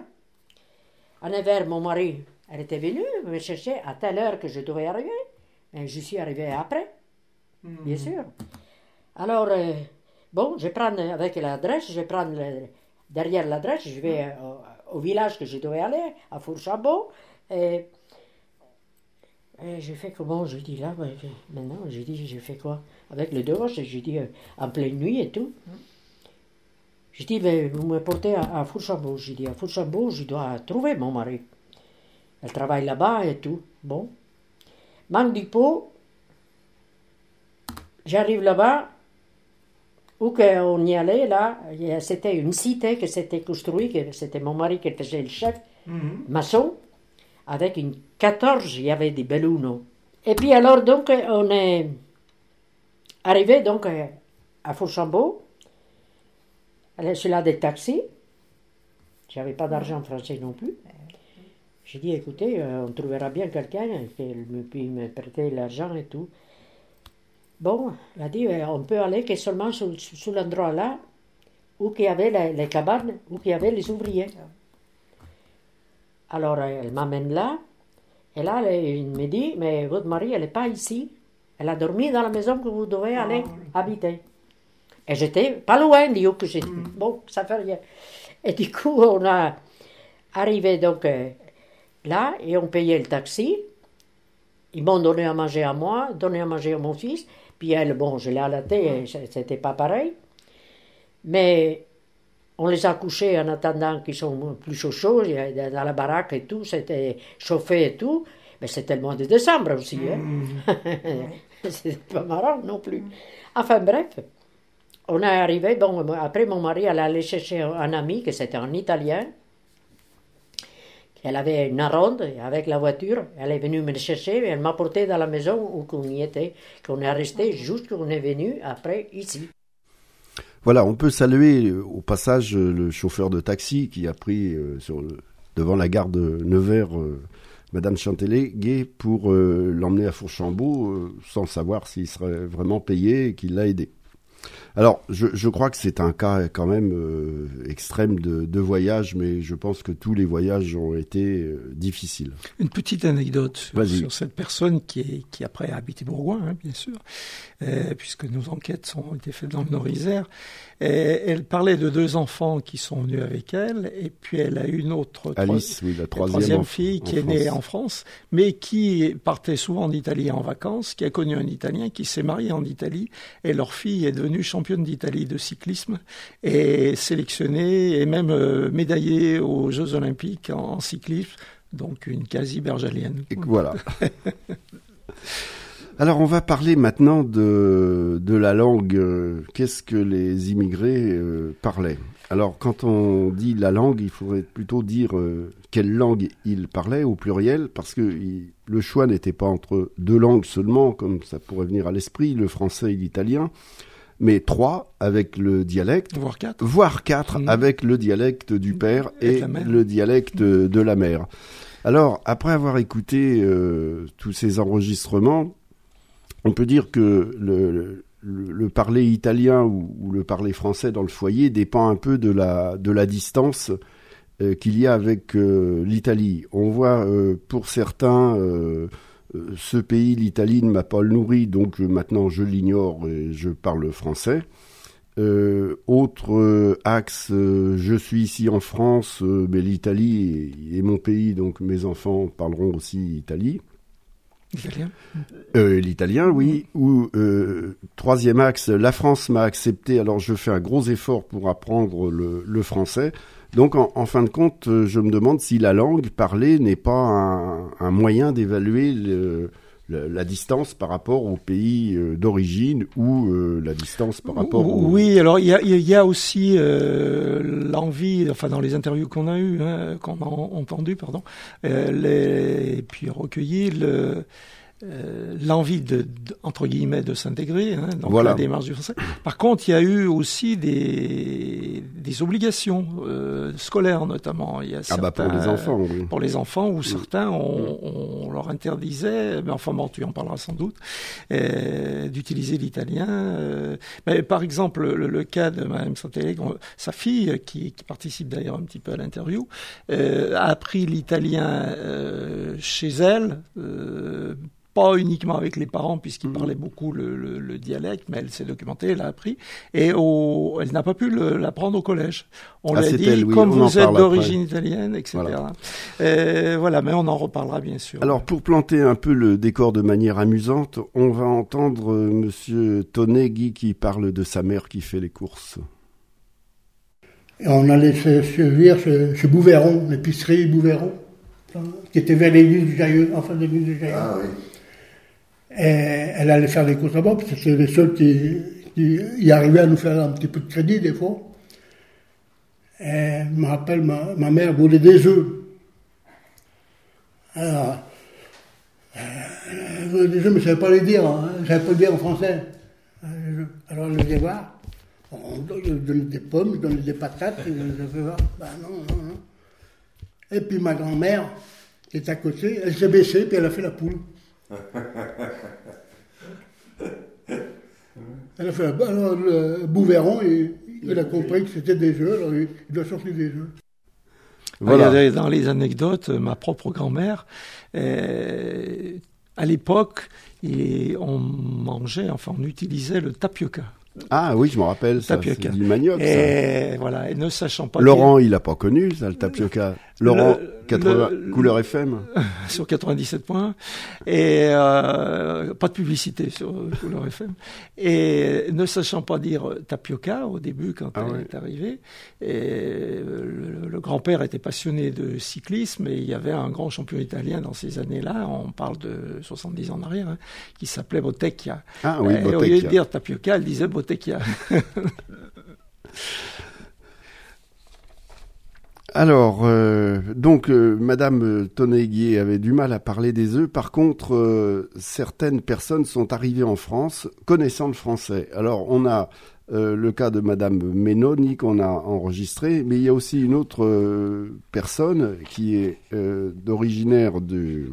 À Nevers, mon mari... Elle était venue me chercher à telle heure que je devais arriver. Et je suis arrivé après, bien sûr. Alors, je prends avec l'adresse, derrière l'adresse, je vais au village que je devais aller, à Fourchambault. Et j'ai fait comment? Je dis là, maintenant, j'ai fait quoi? Avec le dehors, j'ai dit en pleine nuit et tout. Je dis, vous me portez à Fourchambault. Je dis, à Fourchambault, je dois trouver mon mari. Elle travaille là-bas et tout. Bon. Manque du pot. J'arrive là-bas. Où qu'on y allait, là, c'était une cité qui s'était construite. C'était mon mari qui faisait le chef. Maçon. Avec une 14, il y avait des bellunos. Et puis alors, donc, on est arrivé, donc, à Fourchambault. C'est là des taxis. J'avais pas d'argent français non plus. J'ai dit, écoutez, on trouvera bien quelqu'un qui puisse me prêter l'argent et tout. Bon, elle a dit, on peut aller que seulement sur l'endroit là, où il y avait les cabanes, où il y avait les ouvriers. Alors, elle m'amène là, et là, elle me dit, mais votre mari, elle n'est pas ici. Elle a dormi dans la maison que vous devez aller habiter. Et j'étais pas loin du lieu que j'étais. Bon, ça fait rien. Et du coup, on a arrivé donc... là, et on payait le taxi. Ils m'ont donné à manger à moi, donné à manger à mon fils. Puis elle, je l'ai allaitée, c'était pas pareil. Mais on les a couchés en attendant qu'ils sont plus chauds, dans la baraque et tout, c'était chauffé et tout. Mais c'était le mois de décembre aussi. C'était pas marrant non plus. Enfin bref, on est arrivé, après mon mari, elle allait chercher un ami, que c'était un Italien. Elle avait une ronde avec la voiture, elle est venue me chercher, et elle m'a porté dans la maison où on y était, qu'on est resté jusqu'à qu'on est venu après ici. Voilà, on peut saluer au passage le chauffeur de taxi qui a pris devant la gare de Nevers Madame Chantelet-Guay pour l'emmener à Fourchambault sans savoir s'il serait vraiment payé et qu'il l'a aidé. Alors, je crois que c'est un cas quand même extrême de voyage, mais je pense que tous les voyages ont été difficiles. Une petite anecdote sur cette personne qui après a habité Bourgoin, hein, bien sûr, puisque nos enquêtes ont été faites dans le Nord-Isère. Elle parlait de 2 enfants qui sont venus avec elle, et puis elle a une autre Alice, la troisième fille qui est née en France, mais qui partait souvent en Italie en vacances, qui a connu un Italien, qui s'est marié en Italie, et leur fille est devenue championne d'Italie de cyclisme, et sélectionnée et même médaillée aux Jeux Olympiques en cyclisme, donc une quasi-bergalienne. Et voilà. Alors, on va parler maintenant de la langue. Qu'est-ce que les immigrés parlaient? Alors, quand on dit la langue, il faudrait plutôt dire quelle langue ils parlaient au pluriel, parce que le choix n'était pas entre 2 langues seulement, comme ça pourrait venir à l'esprit, le français et l'italien, mais 3 avec le dialecte, voire 4 avec le dialecte du père et le dialecte de la mère. Alors, après avoir écouté tous ces enregistrements, on peut dire que le parler italien ou le parler français dans le foyer dépend un peu de la distance qu'il y a avec l'Italie. On voit pour certains, ce pays, l'Italie, ne m'a pas nourri, donc maintenant je l'ignore et je parle français. Autre axe, je suis ici en France, mais l'Italie est mon pays, donc mes enfants parleront aussi Italie. L'italien, oui. Ou troisième axe, la France m'a accepté, alors je fais un gros effort pour apprendre le français. Donc en fin de compte, je me demande si la langue parlée n'est pas un moyen d'évaluer la distance par rapport au pays d'origine ou la distance par rapport Oui, alors il y a aussi l'envie, enfin dans les interviews qu'on a eues, qu'on a entendues, et puis recueillies, l'envie entre guillemets de s'intégrer dans la démarche du français. Par contre, il y a eu aussi des obligations scolaires notamment. Il y a certains, pour les enfants, oui. Pour les enfants, où certains on leur interdisait, mais enfin bon, tu en parleras sans doute, d'utiliser l'italien. Mais par exemple, le cas de Mme Santelli, sa fille, qui participe d'ailleurs un petit peu à l'interview, a appris l'italien chez elle. Pas uniquement avec les parents, puisqu'ils parlaient beaucoup le dialecte, mais elle s'est documentée, elle a appris, et elle n'a pas pu l'apprendre au collège. On lui a dit, comme vous êtes d'origine italienne, etc. Voilà, mais on en reparlera bien sûr. Alors, pour planter un peu le décor de manière amusante, on va entendre Monsieur Toneghi qui parle de sa mère qui fait les courses. Et on allait se suivre chez Bouveron, l'épicerie Bouveron, qui était vers l'église du Jailleux, enfin l'église du Jailleux. Ah oui. Et elle allait faire les courses là-bas, parce que c'est les seuls qui y arrivaient à nous faire un petit peu de crédit des fois. Et je me rappelle, ma mère voulait des œufs. Alors, elle voulait des œufs, mais je ne savais pas les dire, je ne savais pas les dire en français. Alors elle les voir, on donnait des pommes, on donnait des patates, et je les fait voir. Non. Et puis ma grand-mère, qui est à côté, elle s'est baissée, puis elle a fait la poule. Elle a fait alors le Bouveron, il a compris que c'était des œufs, alors il doit sortir des œufs. Voilà. Dans les anecdotes, ma propre grand-mère, à l'époque, on utilisait le tapioca. Ah oui, je me rappelle, ça, c'est du manioc, et ça. Voilà, et ne sachant pas... Laurent, il n'a pas connu, ça, le tapioca. Laurent, Couleur FM. Sur 97.1. Et pas de publicité sur Couleur FM. Et ne sachant pas dire tapioca au début, quand elle est arrivée, et le grand-père était passionné de cyclisme, et il y avait un grand champion italien dans ces années-là, on parle de 70 ans en arrière, qui s'appelait Bottecchia. Ah oui, Bottecchia. Et au lieu de dire tapioca, elle disait Bottecchia. Alors, Madame Toneghi avait du mal à parler des œufs. Par contre, certaines personnes sont arrivées en France connaissant le français. Alors, on a le cas de Madame Menoni qu'on a enregistré, mais il y a aussi une autre personne qui est d'originaire des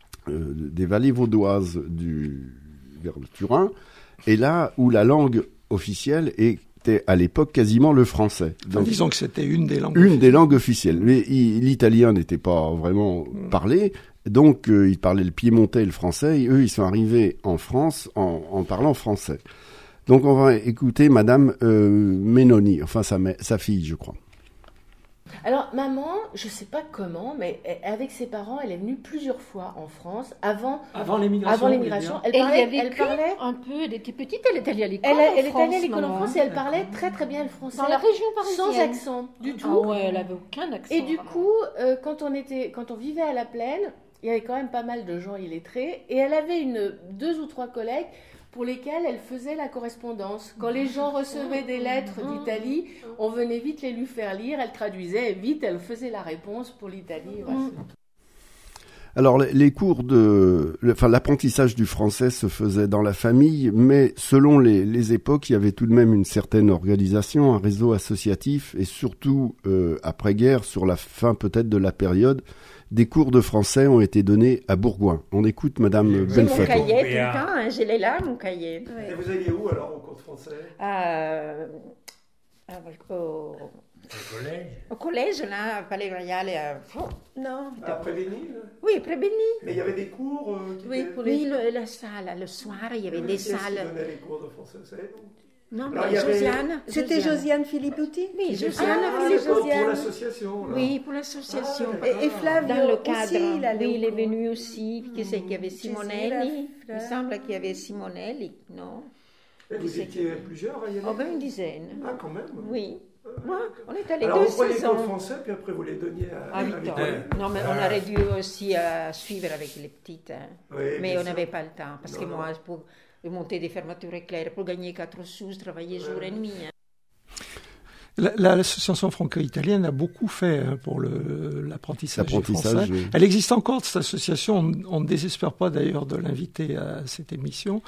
vallées vaudoises vers le Turin, et là où la langue officielle et était à l'époque quasiment le français. Donc, disons que c'était une des langues officielles. Une des langues officielles. Mais l'italien n'était pas vraiment parlé, donc ils parlaient le piémontais et le français, et eux ils sont arrivés en France en parlant français. Donc on va écouter Madame Menoni, enfin sa fille je crois. Alors, maman, je ne sais pas comment, mais avec ses parents, elle est venue plusieurs fois en France avant l'émigration. Elle parlait un peu, elle était petite, elle est allée à l'école elle est allée à l'école en France et elle parlait très très bien le français. Dans la région parisienne. Sans accent du tout. Ah ouais, elle n'avait aucun accent. Et du coup, quand on vivait à La Plaine, il y avait quand même pas mal de gens illettrés et elle avait 2 ou 3 collègues pour lesquels elle faisait la correspondance. Quand les gens recevaient des lettres d'Italie, on venait vite les lui faire lire, elle traduisait, et vite elle faisait la réponse pour l'Italie. Voilà. Alors les cours l'apprentissage du français se faisait dans la famille, mais selon les époques, il y avait tout de même une certaine organisation, un réseau associatif, et surtout après-guerre, sur la fin peut-être de la période, des cours de français ont été donnés à Bourgoin. On écoute Madame Benfato. Mon cahier tout le temps, hein, je l'ai là, mon cahier. Ouais. Et vous alliez où alors au cours de français? Au collège. Au collège, là, à Palais Royal. Non. À Prébény? Oui, Prébény. Mais il y avait des cours la salle. Le soir, il y avait des salles. Qui donnait les cours de français, vous savez? Non, mais Josiane. C'était Josiane Filipputi? Oui, Josiane. Pour l'association. Là. Oui, pour l'association. Et Flavio dans le cadre. Aussi, oui, il est venu aussi. Qui c'est qu'il y avait Simonelli? Il me semble qu'il y avait Simonelli, non? Et vous étiez plusieurs à y aller? Une dizaine. Ah, quand même? Oui. Moi, on est allé 2 saisons. Alors, vous prenez les cours de français, puis après vous les donniez à 8 ans. Non, mais on aurait dû aussi suivre avec les petites. Hein. Oui, mais on n'avait pas le temps. Parce que moi, pour monter des fermetures éclair, pour gagner 4 sous, je travaillais jour et nuit. Hein. L'association franco-italienne a beaucoup fait pour l'apprentissage du français. Oui. Elle existe encore, cette association. On ne désespère pas d'ailleurs de l'inviter à cette émission.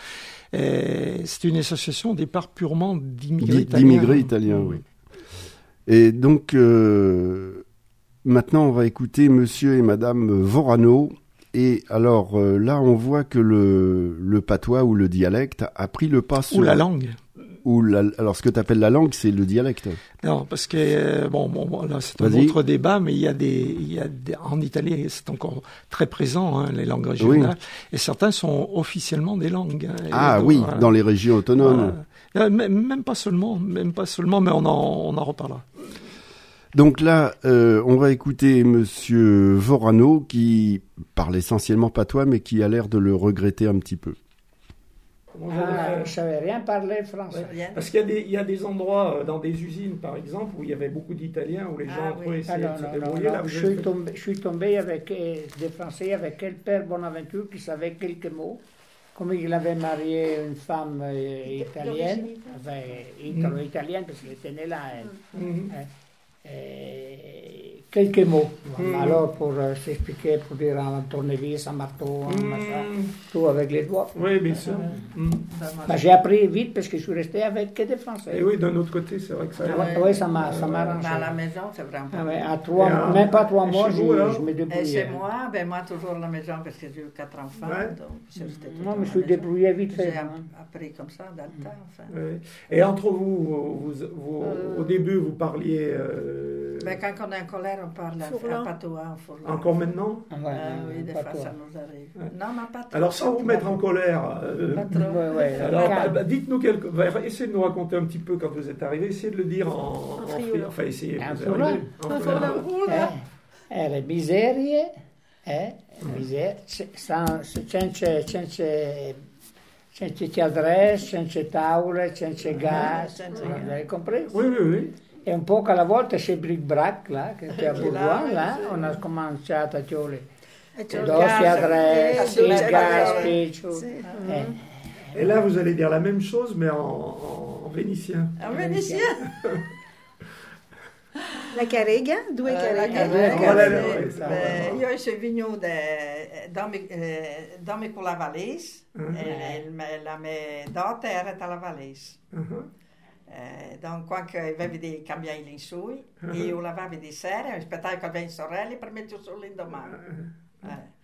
C'est une association au départ purement d'immigrés italiens. Oui. Et donc, maintenant, on va écouter Monsieur et Madame Vorano. Et alors, là, on voit que le patois ou le dialecte a pris le pas sur... Ou la langue. Alors, ce que tu appelles la langue, c'est le dialecte. Non, parce que, là, c'est un autre débat, mais il y a en Italie, c'est encore très présent, hein, les langues régionales, et certains sont officiellement des langues. Hein, donc, dans les régions autonomes. Même pas seulement, mais on en reparlera. Donc là, on va écouter Monsieur Vorano, qui parle essentiellement patois, mais qui a l'air de le regretter un petit peu. Je ne savais rien parler français. Ouais, parce qu'il y a des endroits, dans des usines par exemple, où il y avait beaucoup d'Italiens, où les gens essayaient de se débrouiller. Je suis tombé avec des Français, avec quel père Bonaventure qui savait quelques mots. Comme il avait marié une femme italienne, italo-italienne, parce qu'elle était née là, quelques mots. Alors, pour s'expliquer, pour dire un tournevis, un marteau, tout avec les doigts. Oui, bien sûr. J'ai appris vite parce que je suis resté avec que des Français. Et oui, d'un autre côté, c'est vrai que ça... Oui, ça m'a arrangé. À la maison, c'est vraiment... même pas 3 mois, je me débrouillais. Et chez moi, moi toujours à la maison parce que j'ai eu 4 enfants. Donc moi, je me suis débrouillé vite fait. J'ai appris comme ça dans le temps. Enfin. Oui. Et entre vous au début, vous parliez... quand on est en colère, on parle en patois, en fourlan. Encore maintenant? Oui, des fois ça nous arrive. Non, mais pas trop. Alors, sans vous mettre en colère, alors, dites-nous essayez de nous raconter un petit peu quand vous êtes arrivé, essayez de le dire en friuli. Enfin, essayez. Le miserie, senza chiadresse, senza tavole, senza gas, vous avez compris? Oui. E un po' alla volta c'è bric-brac, là, che è a Bourgoin, là, on a cominciato a chiudere. Dossier adresse, il gas, Et là, vous allez dire la même chose, mais en vénitien. En vénitien. La carrega, 2 carrega. Io sono venuto da con la Valese, la mia dote era dalla Valese. Donc, quando avevo dei cambiai in su, io lavavo di sera, aspettavo che avessi sorelle per mettere solo in domani.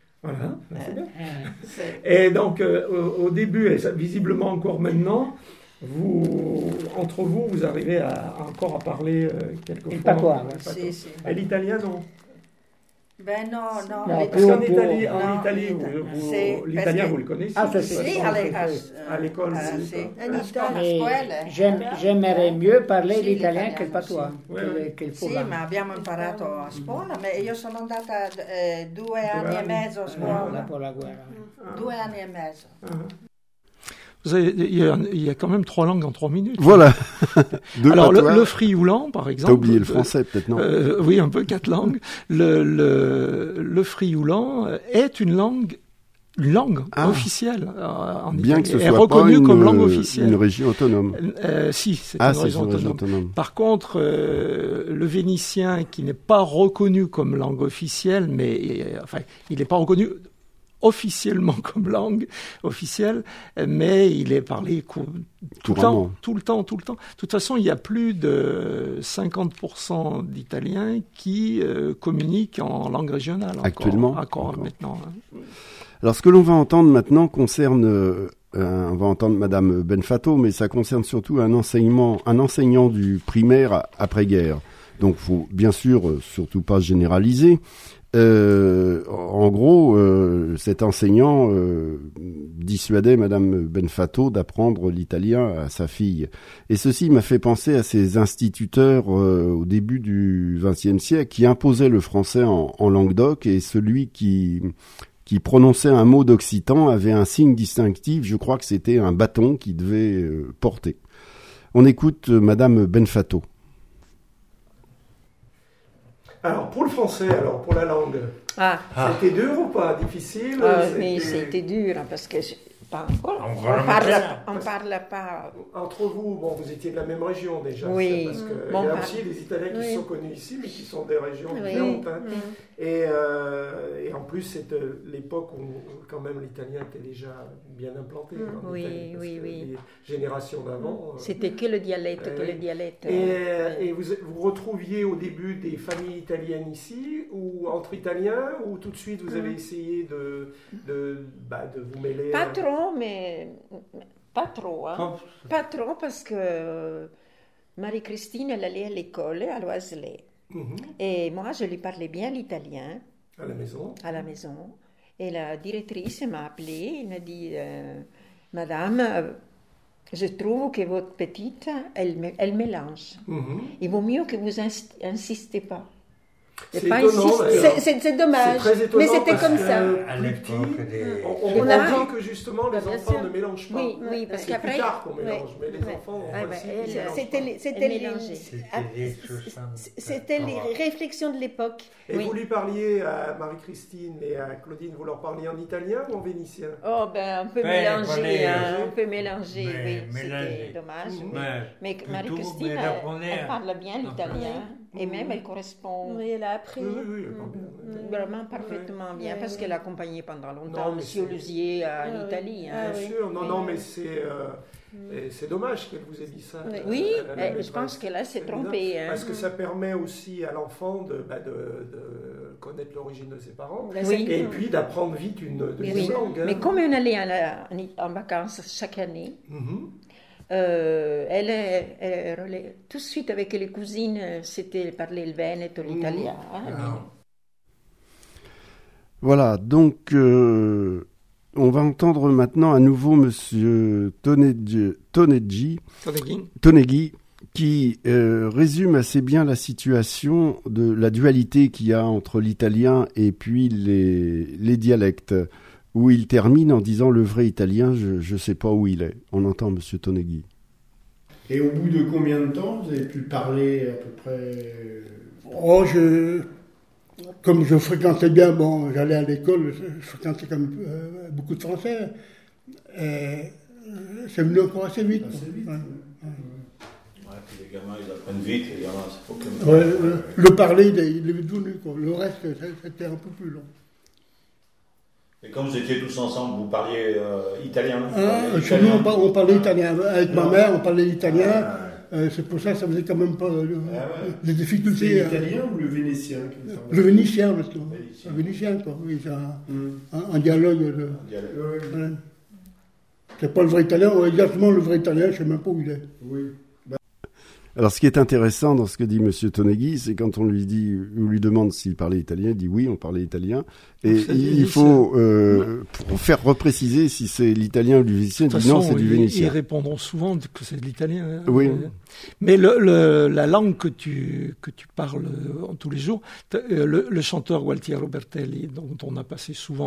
Voilà, c'est bien. Et donc, au début, et visiblement encore maintenant, Entre vous, vous arrivez encore à parler quelquefois. Il patois, si. Et l'italien, non? Ben non. Parce qu'en Italie, l'italien, vous le connaissez? Si, à l'école. J'aimerais mieux parler l'italien che il patois. Sì, ma abbiamo imparato a scuola. Io sono andata 2 anni e mezzo a scuola. Dopo la guerra. 2 anni e mezzo. Il y a quand même 3 langues en 3 minutes. Voilà. Alors, le frioulan, par exemple. T'as oublié le français, peut-être, non? Oui, un peu 4 langues. Le frioulan est une langue officielle en Bien Italie. que ce est soit reconnue pas comme langue officielle. Une région autonome. Si, c'est une région autonome. Par contre, le vénitien, qui n'est pas reconnu comme langue officielle, il n'est pas reconnu officiellement comme langue officielle, mais il est parlé tout le temps. De toute façon, il y a plus de 50% d'Italiens qui communiquent en langue régionale. Actuellement. Encore maintenant. Alors, ce que l'on va entendre maintenant concerne... on va entendre Madame Benfato, mais ça concerne surtout un enseignant du primaire après-guerre. Donc, faut bien sûr surtout pas généraliser. En gros, cet enseignant dissuadait Madame Benfato d'apprendre l'italien à sa fille. Et ceci m'a fait penser à ces instituteurs au début du XXe siècle qui imposaient le français en Languedoc, et celui qui prononçait un mot d'occitan avait un signe distinctif. Je crois que c'était un bâton qu'il devait porter. On écoute Madame Benfato. Alors, pour le français, pour la langue, c'était dur ou pas? Difficile? Oui, c'était dur, parce que... On parle pas. Entre vous, vous étiez de la même région déjà. Oui. Parce que il y a aussi des Italiens qui sont connus ici, mais qui sont des régions différentes. Et en plus, c'est l'époque où quand même l'italien était déjà bien implanté. Les générations d'avant. C'était que le dialecte, Et vous retrouviviez au début des familles italiennes ici, ou entre Italiens, ou tout de suite vous avez essayé de vous mêler? Pas trop, mais pas trop. Pas trop, parce que Marie-Christine, elle allait à l'école à Loiselet. Et moi, je lui parlais bien l'italien. À la maison? À la maison. Et la directrice m'a appelée, elle m'a dit, Madame, je trouve que votre petite, elle mélange. Il vaut mieux que vous insistez pas. C'est étonnant, c'est dommage, mais c'était comme ça. À l'époque, on apprend que justement les enfants ne mélangent pas. Oui, parce qu'après, c'est plus tard qu'on mélange, mais les enfants c'était les réflexions de l'époque. Et vous lui parliez à Marie-Christine et à Claudine, vous leur parliez en italien ou en vénitien? On peut mélanger, oui, c'était dommage. Mais Marie-Christine, elle parle bien l'italien. Et même, elle correspond. Oui, elle a appris. Vraiment parfaitement bien, parce qu'elle a accompagné pendant longtemps M. Lusier en Italie. Bien sûr, mais c'est dommage qu'elle vous ait dit ça. Oui, je pense qu'elle s'est trompée. Parce que ça permet aussi à l'enfant de connaître l'origine de ses parents, et puis d'apprendre vite une deuxième langue. Mais comme on allait en vacances chaque année, elle tout de suite avec les cousines, c'était parler le veneto, l'italien. Voilà, donc on va entendre maintenant à nouveau Monsieur Toneghi, qui résume assez bien la situation de la dualité qu'il y a entre l'italien et puis les dialectes, où il termine en disant le vrai italien, je ne sais pas où il est. On entend Monsieur Toneghi. Et au bout de combien de temps vous avez pu parler à peu près? Comme je fréquentais bien, j'allais à l'école, je fréquentais comme beaucoup de Français. C'est venu encore assez vite. Les gamins, ils apprennent vite, les gamins, c'est faut que... Le parler, il est venu, quoi. Le reste, c'était un peu plus long. Et quand vous étiez tous ensemble, vous parliez italien? Chez nous, on parlait italien. Avec ma mère, on parlait italien. C'est pour ça que ça faisait quand même pas des difficultés. C'est l'italien ou le vénitien? Le vénitien, parce que le vénitien, quoi. Oui, c'est un dialogue. C'est pas le vrai italien, exactement le vrai italien, je sais même pas où il est. Oui. Alors, ce qui est intéressant dans ce que dit M. Tonegui, c'est quand on lui demande s'il parlait italien, il dit oui, on parlait italien. Et il faut pour faire repréciser si c'est l'italien ou du vénitien, il dit non, c'est du vénitien. Ils répondront souvent que c'est de l'italien. Oui. Mais la langue que tu parles tous les jours, le chanteur Gualtiero Bertelli, dont on a passé souvent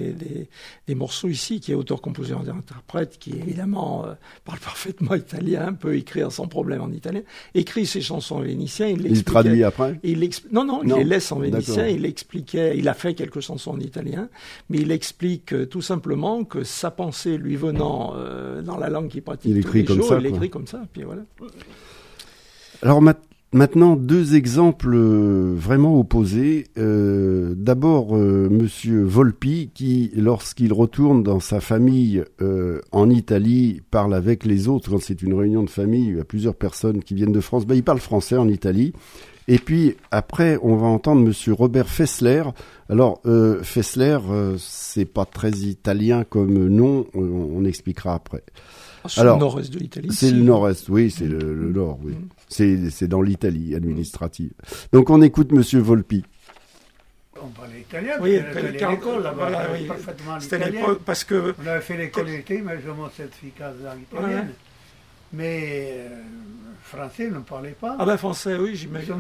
des morceaux ici, qui est auteur, compositeur et interprète, qui évidemment parle parfaitement italien, peut écrire sans problème en italien, écrit ses chansons en vénitien. Il traduit après? Non, il les laisse en vénitien. Il a fait quelques chansons en italien, mais il explique tout simplement que sa pensée lui venant dans la langue qu'il pratique il écrit tous les comme jours, ça, il écrit comme ça, puis voilà. Alors maintenant, deux exemples vraiment opposés. D'abord, Monsieur Volpi, qui, lorsqu'il retourne dans sa famille en Italie, parle avec les autres. Quand c'est une réunion de famille, il y a plusieurs personnes qui viennent de France. Il parle français en Italie. Et puis, après, on va entendre Monsieur Robert Fessler. Alors, Fessler, c'est pas très italien comme nom, on expliquera après. C'est le nord-est de l'Italie. C'est le nord-est, oui, c'est le nord, oui. C'est dans l'Italie administrative. Donc, on écoute Monsieur Volpi. On parlait italien, oui, l'école, voilà, oui. Parfaitement c'était l'époque, parce que... On avait fait l'école d'été, mais je mon certificat de langue italienne. Mais français, on ne parlait pas. Ah ben français, oui, j'imagine.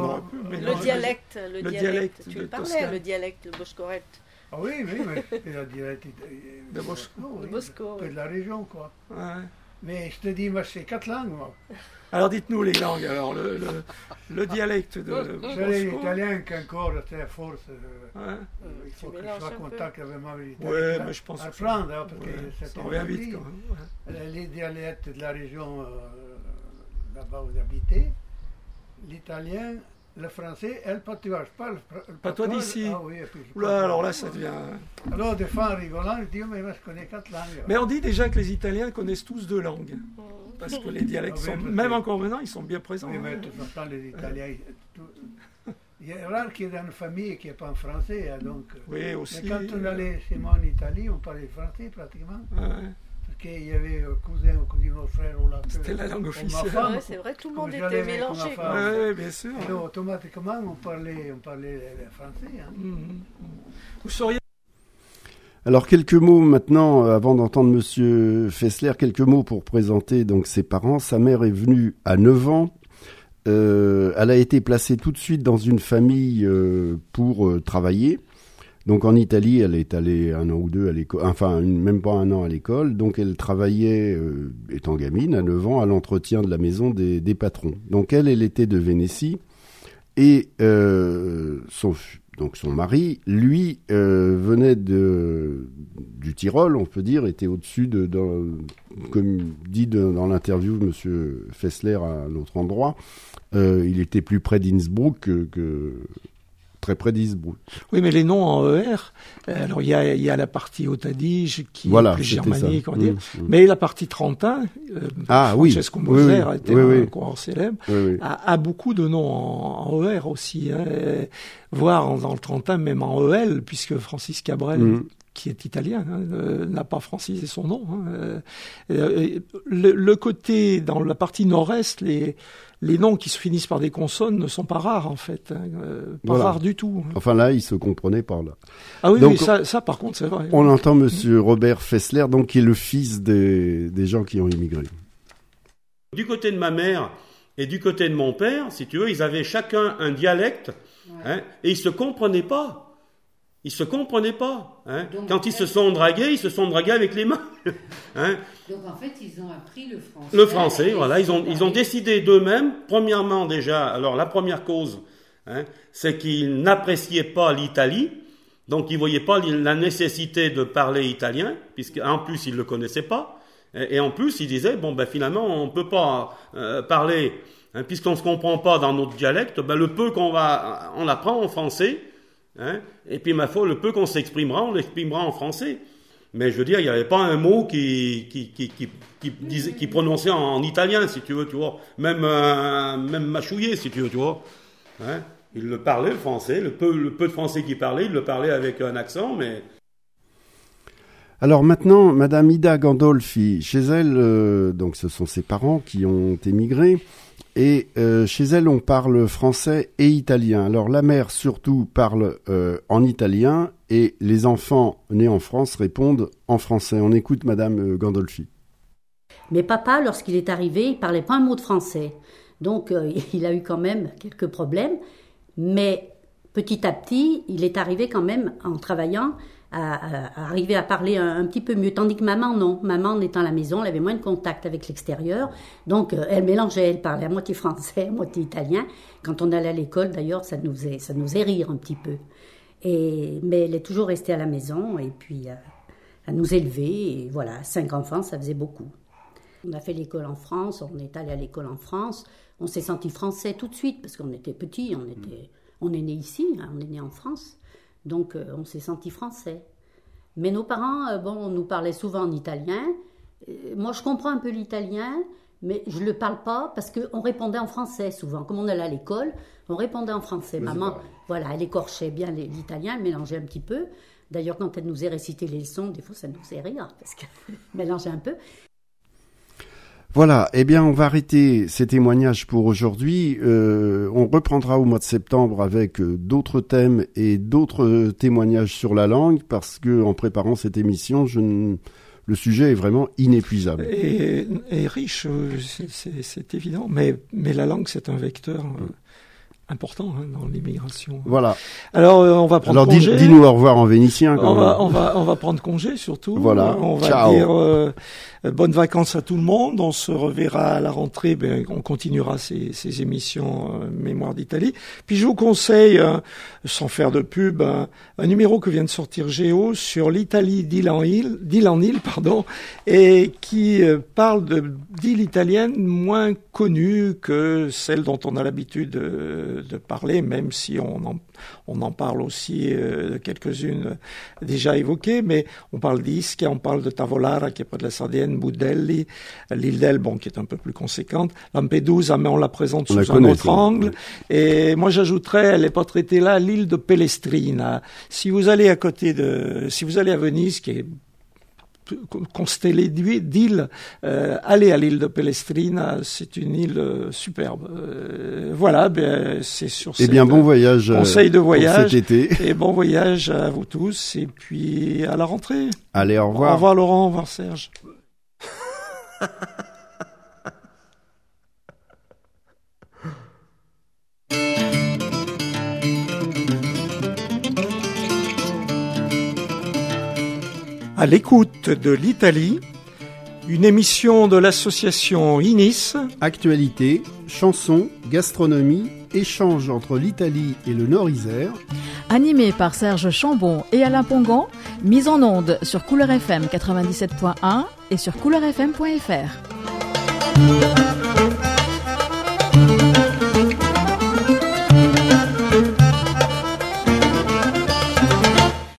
Le dialecte, tu le parlais, le dialecte, le boscoret. Ah oui, mais c'est la dialecte de Bosco. De Bosco, de la région, quoi. Ouais. Mais je te dis, moi, c'est 4 langues, moi. Alors, dites-nous les langues, alors, le dialecte de Bosco. C'est l'italien qu'encore, c'est la force. Il faut que je sois en contact avec ma l'italien. Oui, mais je pense que apprendre, parce que ça revient vite, quand même. Les dialectes de la région, là-bas où j'habitais, l'italien, le français et le patois. Je parle le patois d'ici. Ah oui, là, alors là, ça devient... Alors, des fois, en rigolant, je dis, mais moi, je connais 4 langues. Mais on dit déjà que les Italiens connaissent tous 2 langues. Parce que les dialectes sont, même encore maintenant, ils sont bien présents. Oui, mais de toute façon, les Italiens... Il est rare qu'il y ait dans une famille qui n'est pas en français. Donc, oui, aussi. Mais quand on allait chez moi en Italie, on parlait français pratiquement. Parce qu'il y avait cousin ou cousine, ou frère ou la c'était la langue officielle. Ouais, c'est vrai, tout le monde était mélangé. Oui, bien sûr. Et donc, automatiquement, on parlait le français. Vous sauriez... Alors, quelques mots maintenant, avant d'entendre Monsieur Fessler, quelques mots pour présenter donc ses parents. Sa mère est venue à 9 ans. Elle a été placée tout de suite dans une famille pour travailler. Donc en Italie, elle est allée 1 an ou 2 à l'école, enfin même pas 1 an à l'école. Donc elle travaillait, étant gamine, à 9 ans, à l'entretien de la maison des patrons. Donc elle était de Vénétie et son mari, lui, venait du Tyrol, on peut dire, était au-dessus comme dit dans l'interview de Monsieur Fessler à un autre endroit, il était plus près d'Innsbruck que très près d'Innsbruck. Oui, mais les noms en ER, alors il y a la partie Haute-Adige qui est plus germanique, on va dire, mais la partie Trentin, Francesco Moser était un coureur célèbre, a beaucoup de noms en ER aussi, voire dans le Trentin même en EL, puisque Francis Cabrel, qui est italien, n'a pas francisé son nom. Le côté, dans la partie nord-est, les noms qui se finissent par des consonnes ne sont pas rares, en fait. Pas rares du tout. Enfin, là, ils se comprenaient par là. Ah oui, donc, oui, ça, par contre, c'est vrai. On entend Monsieur Robert Fessler, donc, qui est le fils des gens qui ont immigré. Du côté de ma mère et du côté de mon père, si tu veux, ils avaient chacun un dialecte, et ils se comprenaient pas. Ils se comprenaient pas. Donc, quand ils se sont dragués avec les mains. Donc en fait, ils ont appris le français. Le français, voilà. Ils ont décidé d'eux-mêmes. Premièrement, déjà, alors la première cause, c'est qu'ils n'appréciaient pas l'Italie. Donc ils voyaient pas la nécessité de parler italien, puisqu'en plus ils le connaissaient pas. Et en plus, ils disaient finalement, on peut pas parler, puisqu'on se comprend pas dans notre dialecte. Le peu on apprend en français. Et puis, ma foi, le peu qu'on s'exprimera, on l'exprimera en français. Mais je veux dire, il n'y avait pas un mot qui prononçait en italien, si tu veux, tu vois. Même mâchouillé, si tu veux, tu vois. Il le parlait, le français. Le peu de français qu'il parlait, il le parlait avec un accent, mais... Alors maintenant, Madame Ida Gandolfi, chez elle, donc ce sont ses parents qui ont émigré, et chez elle on parle français et italien. Alors la mère surtout parle en italien, et les enfants nés en France répondent en français. On écoute Madame Gandolfi. Mais papa, lorsqu'il est arrivé, il parlait pas un mot de français. Donc il a eu quand même quelques problèmes, mais petit à petit, il est arrivé quand même, en travaillant, à arriver à parler un petit peu mieux, tandis que maman, non. Maman, en étant à la maison, elle avait moins de contact avec l'extérieur, donc elle mélangeait, elle parlait à moitié français, à moitié italien. Quand on allait à l'école, d'ailleurs, ça nous faisait rire un petit peu. Mais elle est toujours restée à la maison, et puis à nous élever, et voilà, 5 enfants, ça faisait beaucoup. On a fait l'école en France, on est allé à l'école en France, on s'est senti français tout de suite, parce qu'on était petits, on est né ici, hein, on est né en France. Donc, on s'est senti français. Mais nos parents, on nous parlait souvent en italien. Moi, je comprends un peu l'italien, mais je ne le parle pas parce qu'on répondait en français souvent. Comme on allait à l'école, on répondait en français. Oui, maman, voilà, elle écorchait bien l'italien, elle mélangeait un petit peu. D'ailleurs, quand elle nous a récité les leçons, des fois, ça nous faisait rire parce qu'elle mélangeait un peu. Voilà, eh bien on va arrêter ces témoignages pour aujourd'hui. On reprendra au mois de septembre avec d'autres thèmes et d'autres témoignages sur la langue, parce que en préparant cette émission, le sujet est vraiment inépuisable. Et riche, c'est évident, mais la langue c'est un vecteur important dans l'immigration. Voilà. Alors on va prendre congé. Alors dis-nous au revoir en vénitien. Quand même. On va prendre congé surtout. Voilà. On va Ciao. dire bonnes vacances à tout le monde. On se reverra à la rentrée. On continuera ces émissions Mémoire d'Italie. Puis je vous conseille, sans faire de pub, un numéro que vient de sortir Géo sur l'Italie d'île en île, et qui parle d'îles italiennes moins connues que celles dont on a l'habitude de parler, même si on en parle aussi de quelques-unes déjà évoquées, mais on parle d'Ischia, on parle de Tavolara qui est près de la Sardaigne, Budelli, l'île d'Elbe qui est un peu plus conséquente, Lampedusa, mais on la présente sous un autre angle. Et moi j'ajouterais, elle n'est pas traitée là, l'île de Pellestrina. Si vous allez à Venise, qui est constellée d'îles, allez à l'île de Pellestrina, c'est une île superbe. Voilà, c'est sur bon voyage, conseil de voyage pour cet été. Et bon voyage à vous tous, et puis à la rentrée. Allez, au revoir. Au revoir Laurent, au revoir Serge. À l'écoute de l'Italie, une émission de l'association INIS. Actualité, chansons, gastronomie, échange entre l'Italie et le Nord-Isère. Animé par Serge Chambon et Alain Pongan, mise en onde sur Couleur FM 97.1 et sur couleurfm.fr.